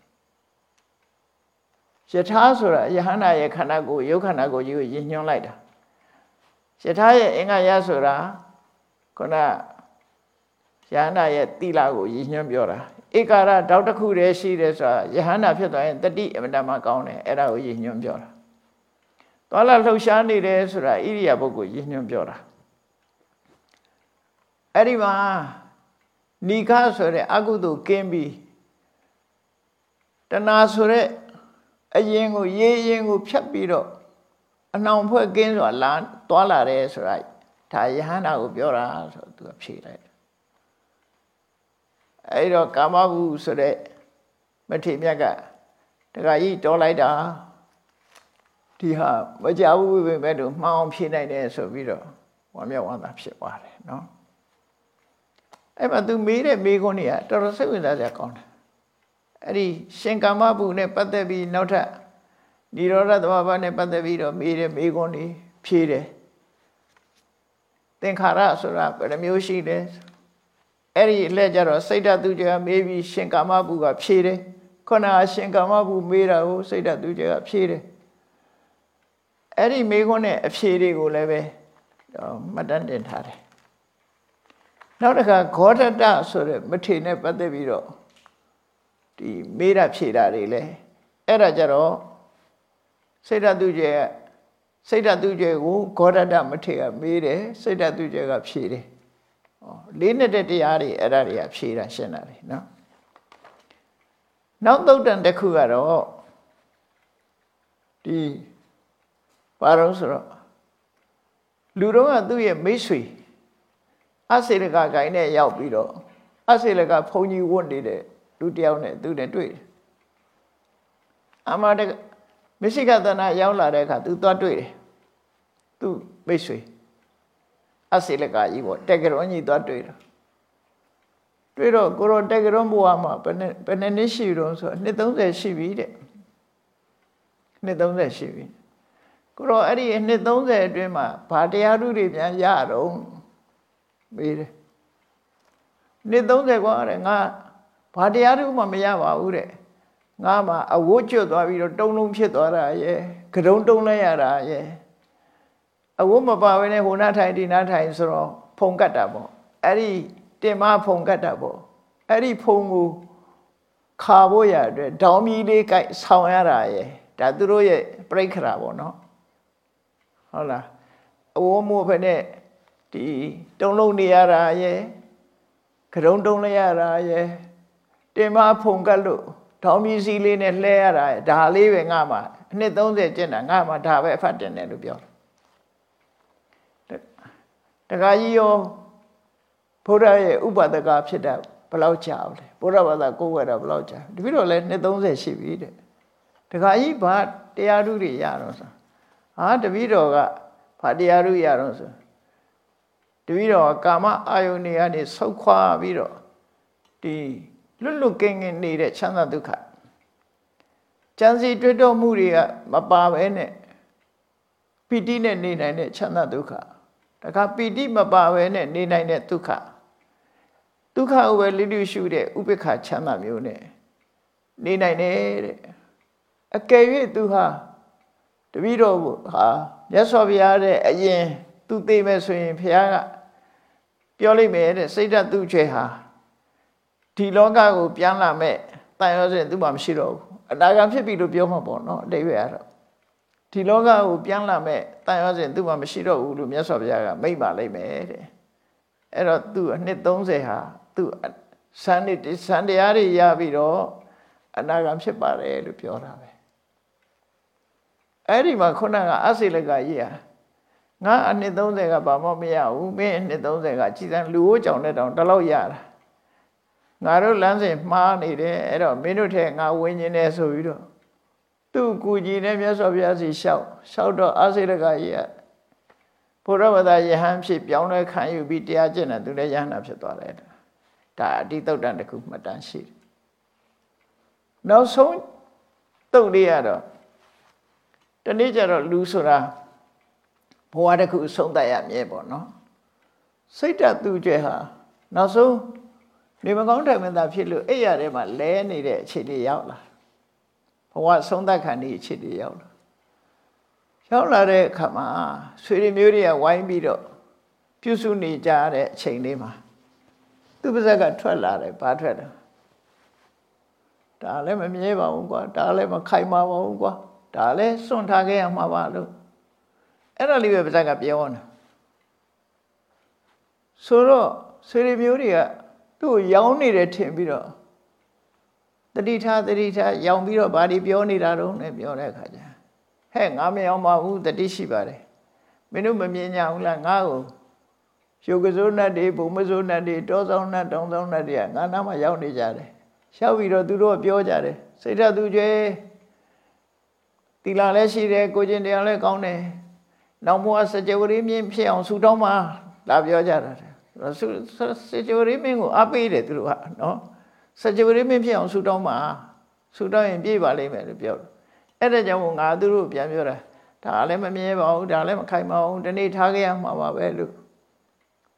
ယထာဆိုတာယဟန္တာရဲ့ခန္ဓာကိုယ်ယုတ်ခန္ဓာကိုယ်ကြီးကိုရည်ညွှန်းလိုက်တာယထာရဲ့အင်္ဂါရဆိုတာခုနယဟန္တာရဲ့သီလကိုရည်ညွှန်းပြောတာဧကာရဓောက်တစ်ခုတည်းရှိတယ်ဆိုတာယဟန္တာဖြစ်သွားရင်တတိအမတ္တမကောင်းတယ်အဲ့ဒါကိုရည်ညွှန်းပြောတာသွားလာလှုပ်ရှားနေတယ်ဆိုတာဣရိယာပုဂ္ဂိုလ်ရည်ညွှန်းပြောတာအဲ့ဒီမှာနိခဆိုတဲ့အကုသိုလ်ကင်းပြီးတဏှာဆိုတဲ့အရင်ကိုရေရင်ကိုဖြတ်ပြီးတော့အနှောင်ဖွဲ့ကင်းဆိုတာလာသွားလာတယ်ဆိုတာဒါယဟန္တာကိုပြောတာဆိုသူကဖြေလိုက်တယ်အဲ့တော့ကာမဘုဆိုတဲ့မထေမြတ်ကတခါကြီးတော်လိုက်တာဒီဟာမကြဘူးပဲမဲ့တို့မှောင်ဖြေနိုင်တယ်ဆိုပြီးတော့ဝမ်းမြောက်ဝမ်းသာဖြစ်သွားတယ်နော်အဲ့မှာသူမေးတဲ့မေးခွန်းတွေကတော်တော်စိတ်ဝင်စားစရာကောင်းတယ်အဲ့ဒီရှင်ကာမဘုနဲ့ပတ်သက်ပြီးနောက်ထပ်និရောဓသဘာဝနဲ့ပတ်သက်ပြီးတော့မေးတဲ့မေးခွန်းတွေဖြေတယ်သင်္ခါရဆိုတာဘယ်နှမျိုးရှိလဲအဲ့ဒီအလှည့်ကြတော့စိတ်ဓာတ်သူကျမေးပြီးရှင်ကာမဘုကဖြေတယ်ခုနကရှင်ကာမဘုမေးတာကိုစိတ်ဓာတ်သူကျဖြေတယ်အဲ့ဒီမေးခွန်းနဲ့အဖြေတွေကိုလည်းပဲမှတ်တမ်းတင်ထားတယ်နောက်တစ်ခါဂေါတတဆိုတဲ့မထေနဲ့ပတ်သက်ပြီးတော့ဒီမေးတာဖြေတာတွေလည်းအဲ့ဒါကြတော့စိတ်ဓာတ်သူကျကိုဂေါတတမထေကမေးတယ်စိတ်ဓာတ်သူကျကဖြေတယ်လေးနဲ့တဲ့တရားတွေအဲ့ဒါတွေကဖြေတာရှင်းတာလေနော်နောက်သုတ်တန်တစ်ခုကတော့ဒီဘာလို့ဆိုတော့လူတော်ကသူ့ရဲ့မိတ်ဆွေအစေလကဂိုင်းနဲ့ရောက်ပြီးတော့အစေလကဘုံကြီးဝတ်နေတဲ့လူတယောက်နဲ့သူနဲ့တွေ့တယ်အမတမရှိကသနာရောက်လာတဲ့အခါသူသွားတွေ့တယ်သူမိတ်ဆွေအစေလကကြီးပေါ့တက်ကရွန်ကြီးသွားတွေ့တော့ကိုရောတက်ကရွန်ဘုရားမှာဘယ်နှစ်ရှိတော့ဆိုနှစ်30ရှိပြီတဲ့နှစ်30ရှိပြီကိုရောအဲ့ဒီနှစ်30အတွင်းမှာဘာတရားဓုတွေပြန်ရတော့မေးတယ်နှစ်30กว่าတဲ့ငါဘာတရားဓုမှမရပါဘူးတဲ့ငါမှအဝတ်ကျွတ်သွားပြီးတော့တုံလုံးဖြစ်သွားတာရဲ့ကရုံတုံလိုက်ရတာရဲ့အဝတ်မပါဘဲနဲ့ဟိုနာထိုင်ဒီနာထိုင်ဆိုတော့ဖုံကတ်တာပေါ့အဲ့ဒီတင်မဖုံကတ်တာပေါ့အဲ့ဒီဖုံကိုခါဖို့ရအတွက်ဒေါင်းမီလေးကြိုက်ဆောင်းရတာရဲ့ဒါသူတို့ရဲ့ပြိခရာပေါ့နော်ဟုတ်လားအဝတ်မို့ဖက်နဲ့ဒီတုံလုံးနေရတာရဲ့ကရုံတုံလိုက်ရတာရဲ့တင်မဖုံကတ်လို့ဒေါင်းမီစီလေးနဲ့လှဲရတာရဲ့ဒါလေးပဲငါမှနှစ်30ကျင့်တာငါမှဒါပဲအဖတ်တင်တယ်လို့ပြောတခါကြီးရောဘုရားရဲ့ဥပဒကဖြစ်တာဘယ်လောက်ကြာလဲဘုရားဘာသာကိုယ်ဝဲတာဘယ်လောက်ကြာတပည့်တော်လည်းနှစ်30ရှိပြီတဲ့တခါကြီးဘာတရားဓုတွေရတော့ဆိုတပည့်တော်ကဘာတရားဓုရတော့ဆိုတပည့်တော်ကကာမအာယုန်တွေကနေဆုတ်ခွာပြီးတော့ဒီလွတ်ကင်းနေတဲ့ချမ်းသာဒုက္ခကြံစီတွေ့တော့မှုတွေကမပါဘဲနဲ့ပီတိနဲ့နေနိုင်တဲ့ချမ်းသာဒုက္ခတခါပီတိမပါဘဲနဲ့နေနိုင်တဲ့ဒုက္ခကိုပဲလိလိရှုတဲ့ဥပိ္ပခချမ်းသာမျိုးနဲ့နေနိုင်တယ်တဲ့အကယ်၍သူဟာတပည့်တော်ဟာမြတ်စွာဘုရားတဲ့အရင်သူသိမဲ့ဆိုရင်ဘုရားကပြောလိုက်မယ်တဲ့စိတ်ဓာတ်သူ့ချေဟာဒီလောကကိုပြန်လာမဲ့တန်ရောစဉ်သူ့မှာမရှိတော့ဘူးအနာဂတ်ဖြစ်ပြီလို့ပြောမှာပေါ့နော်အတိတ်ပဲအဲ့တော့ဒီလောကကိုပြန်လာမဲ့တန်ရောစဉ်သူ့မှာမရှိတော့ဘူးလို့မြတ်စွာဘုရားကမိန့်ပါလိုက်မယ်တဲ့အဲ့တော့သူအနှစ်30ဟာသူစံတရားတွေရပြီးတော့အနာဂတ်ဖြစ်ပါတယ်လို့ပြောတာပဲအဲ့ဒီမှာခုနကအစေလကကြီးဟာငါအနှစ်30ကဘာမှမရဘူးမင်းအနှစ်30ကကြည်စံလူဟိုးကြောင်တဲ့တောင်တလောက်ရတာငါတို့လမ်းစဉ်မှားနေတယ်အဲ့တော့မင်းတို့ထဲငါဝင်နေတယ်ဆိုပြီးတော့သူ့ကူကြီးနဲ့မြတ်စွာဘုရားစီလျှောက်တော့အစေလကကြီးကဘုရားဘာသာယဟန်ဖြစ်ပြောင်းလဲခံယူပြီးတရားကျင့်တယ်သူလည်းယဟန်ဖြစ်သွားတယ်ဒါအတိတုတ်တန်တစ်ခုမှတ်တမ်းရှိတယ်နောက်ဆုံးတုတ်လေးရတော့တနေ့ကျတော့လူဆိုတာဘဝတစ်ခုဆုံးသက်ရမြဲပေါ့နော်စိတ်ဓာတ်သူကျဲဟာနောက်ဆုံးနေမကောင်းထိုင်မသာဖြစ်လို့အဲ့ရထဲမှာလဲနေတဲ့အခြေအနေရောက်လာဘဝဆုံးသက်ခံနေအခြေအနေရောက်လာတဲ့အခါမှာဆွေတွေမျိုးတွေကဝိုင်းပြီးတော့ပြုစုနေကြတဲ့အချိန်လေးမှာသူပါဇက်ကထွက်လာတယ်ဘာထွက်တယ်ဒါလည်းမမြဲပါဘူးကွာဒါလည်းမခိုင်ပါဘူးကွာဒါလည်းစွန့်ထားခဲ့ရမှာပါလို့အဲ့ဒါလေးပဲပါဇက်ကပြောနေတာဆိုတော့ဆွေတွေမျိုးတွေကသူ့ကိုရောင်းနေတယ်ထင်ပြီးတော့တတိထားရောင်းပြီးတော့ဘာတွေပြောနေတာတော့နဲ့ပြောတဲ့အခါကျဟဲ့ငါမရောင်းပါဘူးတတိရှိပါတယ်မင်းတို့မမြင်ကြဘူးလားငါ့ကိုရုပ်ကစိုးနတ်တွေဘုံမစိုးနတ်တွေတောဆောင်နတ်တောင်ဆောင်နတ်တွေကငါနားမှာရောက်နေကြတယ်ရှောက်ပြီးတော့သူတို့ပြောကြတယ်စိတ်ဓာတ်သူကျွဲတီလာလည်းရှိတယ်ကိုကျင်တရားလည်းကောင်းတယ်နောက်ဘဝစကြဝဠာမြင့်ဖြစ်အောင်ဆူတောင်းပါလာပြောကြတာစကြဝဠာမြင့်ကိုအားပေးတယ်သူတို့ကနော်စကြဝဠာမြင့်ဖြစ်အောင်ဆူတောင်းပါဆူတောင်းရင်ပြည့်ပါလိမ့်မယ်လို့ပြောတယ်အဲ့ဒါကြောင့်ငါသူတို့ပြန်ပြောတာဒါလည်းမမြဲပါဘူးဒါလည်းမခိုင်ပါဘူးဒီနေ့ထားခဲ့ရမှာပါပဲလို့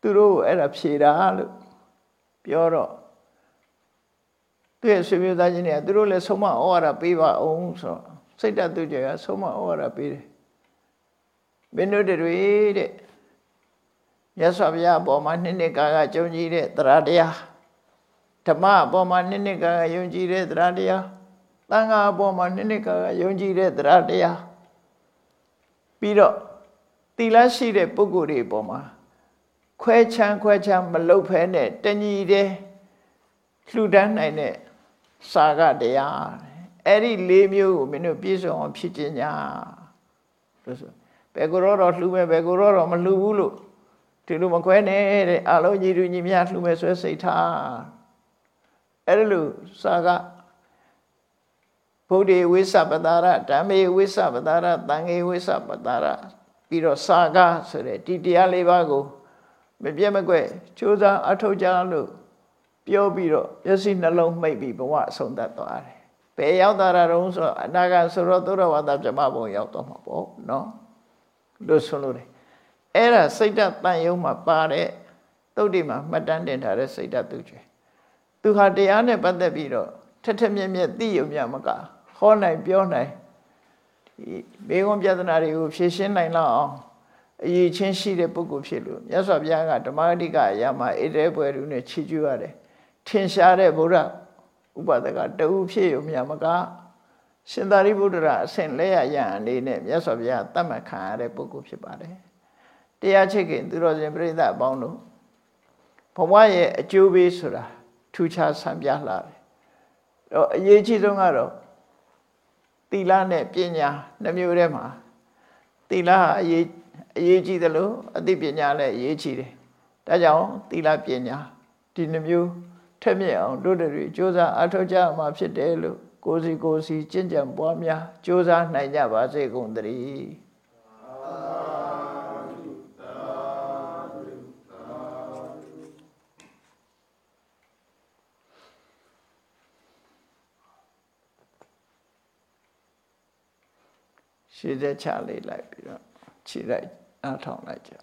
သူတို့အဲ့ဒါဖြေတာလို့ပြောတော့သူရဲ့ဆွေမျိုးသားချင်းတွေကသူတို့လည်းဆုံးမဩဝါဒပေးပါအောင်ဆိုတော့စိတ်ဓာတ်သူကျကဆုံးမဩဝါဒပေးတယ်မင်းတို့တွေတဲ့မြတ်စွာဘုရားအပေါ်မှာနှစ်ကာကကြုံကြည်တဲ့တရားတရားဓမ္မအပေါ်မှာနှစ်ကာကယုံကြည်တဲ့တရားတရားသံဃာအပေါ်မှာနှစ်ကာကယုံကြည်တဲ့တရားတရားပြီးတော့သီလရှိတဲ့ပုဂ္ဂိုလ်တွေအပေါ်မှာခွဲခြမ်းမလုပ်ဖဲနဲ့တညီတဲ့လှူဒန်းနိုင်တဲ့စာကတရားအဲ့ဒီ၄မျိုးကိုမင်းတို့ပြည့်စုံအောင်ဖြစ်ခြင်းညာလို့ဆိုဘယ်ကိုတော့လှူမယ်ဘယ်ကိုတော့မလှူဘူးလို့ဒီလိုမခွဲနဲ့တဲ့အလုံးညီတူညီမျှလှူမယ်ဆွဲစိတ်ထားအဲ့ဒါလို့စာကဗုဒ္ဓေဝိသပတာရဓမ္မေဝိသပတာရသံဃေဝိသပတာရပြီးတော့စာကဆိုတဲ့ဒီတရား၄ပါးကိုမပြတ်မကွက်ကြိုးစားအထောက်ကြလို့ပြောပြီးတော့မျက်စိနှလုံးမှိတ်ပြီးဘဝအဆုံးသတ်သွားတယ်ဘယ်ရောက်တာတုံးဆိုတော့အနာဂတ်ဆိုတော့သုရဝါဒဗြဟ္မဘုံရောက်တော့မှာပေါ့နော်လို့ဆိုလို့တယ်အဲ့ဒါစိတ်ဓာတ်တန်ယုံမှာပါတဲ့သုတ်တိမှာမှတ်တမ်းတင်ထားတဲ့စိတ်ဓာတ်သူကျွေးသူဟာတရားနဲ့ပတ်သက်ပြီးတော့ထက်ထက်မြက်မြက်သိရုံမျှမကဟောနိုင်ပြောနိုင်ဒီဘေးကွန်ပြဿနာတွေကိုဖြေရှင်းနိုင်လောက်အောင်အရေးချင်းရှိတဲ့ပုဂ္ဂိုလ်ဖြစ်လို့မြတ်စွာဘုရားကဓမ္မဂတိကအရာမှာဣတေပွဲလူနဲ့ချီးကျူးရတယ်ထင်ရှားတဲ့ဗုဒ္ဓဥပဒကတဦးဖြစ်ရုံမျှမကရှင်သာရိပုတ္တရာအဆင့်လက်ရအနေနဲ့မြတ်စွာဘုရားတတ်မှတ်ခံရတဲ့ပုဂ္ဂိုလ်ဖြစ်ပါတယ်တရားချစ်ခင်သူတော်စင်ပြိဿအပေါင်းတို့ဘဝရဲ့အကျိုးပေးဆိုတာထူးခြားဆန်းပြလှတယ်တော့အရေးကြီးဆုံးကတော့သီလနဲ့ပညာနှစ်မျိုးထဲမှာသီလဟာအရေးကြီးတယ်လို့အသိပညာလည်းအရေးကြီးတယ်ဒါကြောင့်သီလပညာဒီနှစ်မျိုးထက်မြက်အောင်တို့တွေကြိုးစားအထောက်ကြမှာဖြစ်တယ်လို့ကိုယ်စီကျင့်ကြံပွားများကြိုးစားနိုင်ကြပါစေကုန်သတည်းရှေ့သက်ချလေးလိုက်ပြီးတော့ခြေလိုက်အားထောင်လိုက်ကြ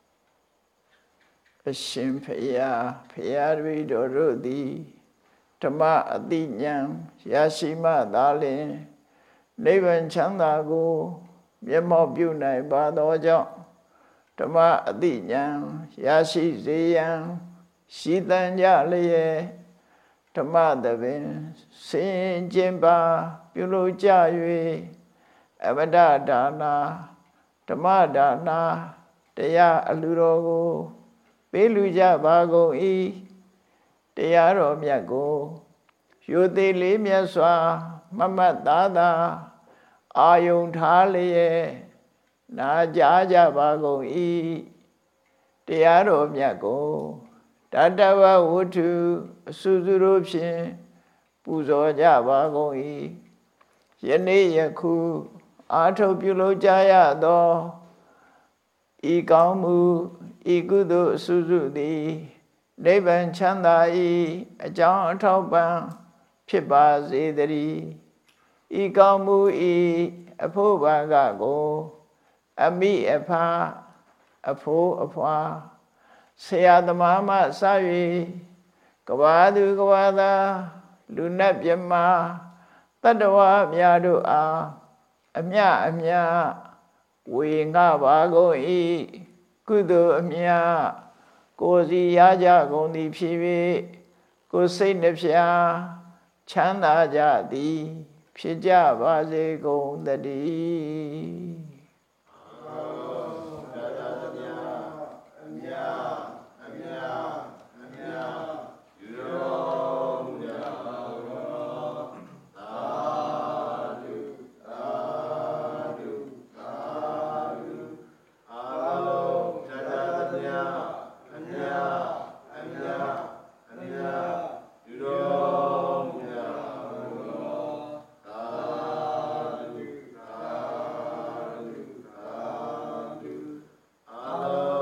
အရှင်ဖရာတပည့်တော်တို့သည်ဓမ္မအတိညာရရှိမှသာလျှင်နိဗ္ဗာန်ချမ်းသာကိုမျက်မှောက်ပြုနိုင်ပါသောကြောင့်ဓမ္မအတိညာရရှိစေရန်ရှိတန်ကြလျက်ဓမ္မသဘင်ဆင်ကျင်ပါပြုလုပ်ကြ၍အမတဒါနာဓမ္မဒါနာတရားအလှူတော်ကိုပေးလူကြပါကုန်၏တရားတော်မြတ်ကိုရိုသေလေးမြတ်စွာမမတ်သားသာအာယုန်ထားလျက်နာကြားကြပါကုန်၏တရားတော်မြတ်ကိုတတဝဝတ္ထုအစုစုတို့ဖြင့်ပူဇော်ကြပါကုန်၏ယနေ့ယခုအာထုတ်ပြုလုပ်ကြရသောဤကောင်းမှုဤကုသိုလ်အစုစုသည်နိဗ္ဗာန်ချမ်းသာ၏အကြောင်းအထောက်ပံ့ဖြစ်ပါစေတည်းဤကောင်းမှုဤအဖို့ဘာကကိုအမိအဖအဖိုးအဖွာဆရာသမားမှစ၍ကဘာသူကဘာသာလူနတ်မြမတတ္တဝါများတို့အားအမြဝေငှပါကုန်၏ကုသိုလ်အမြကိုယ်စီရကြကုန်သည်ဖြစ်၍ကိုယ်စိတ်နှဖျားချမ်းသာကြသည်ဖြစ်ကြပါစေကုန်သတည်း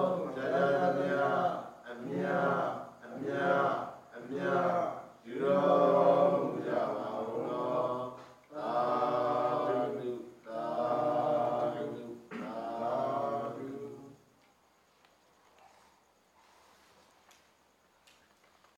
You know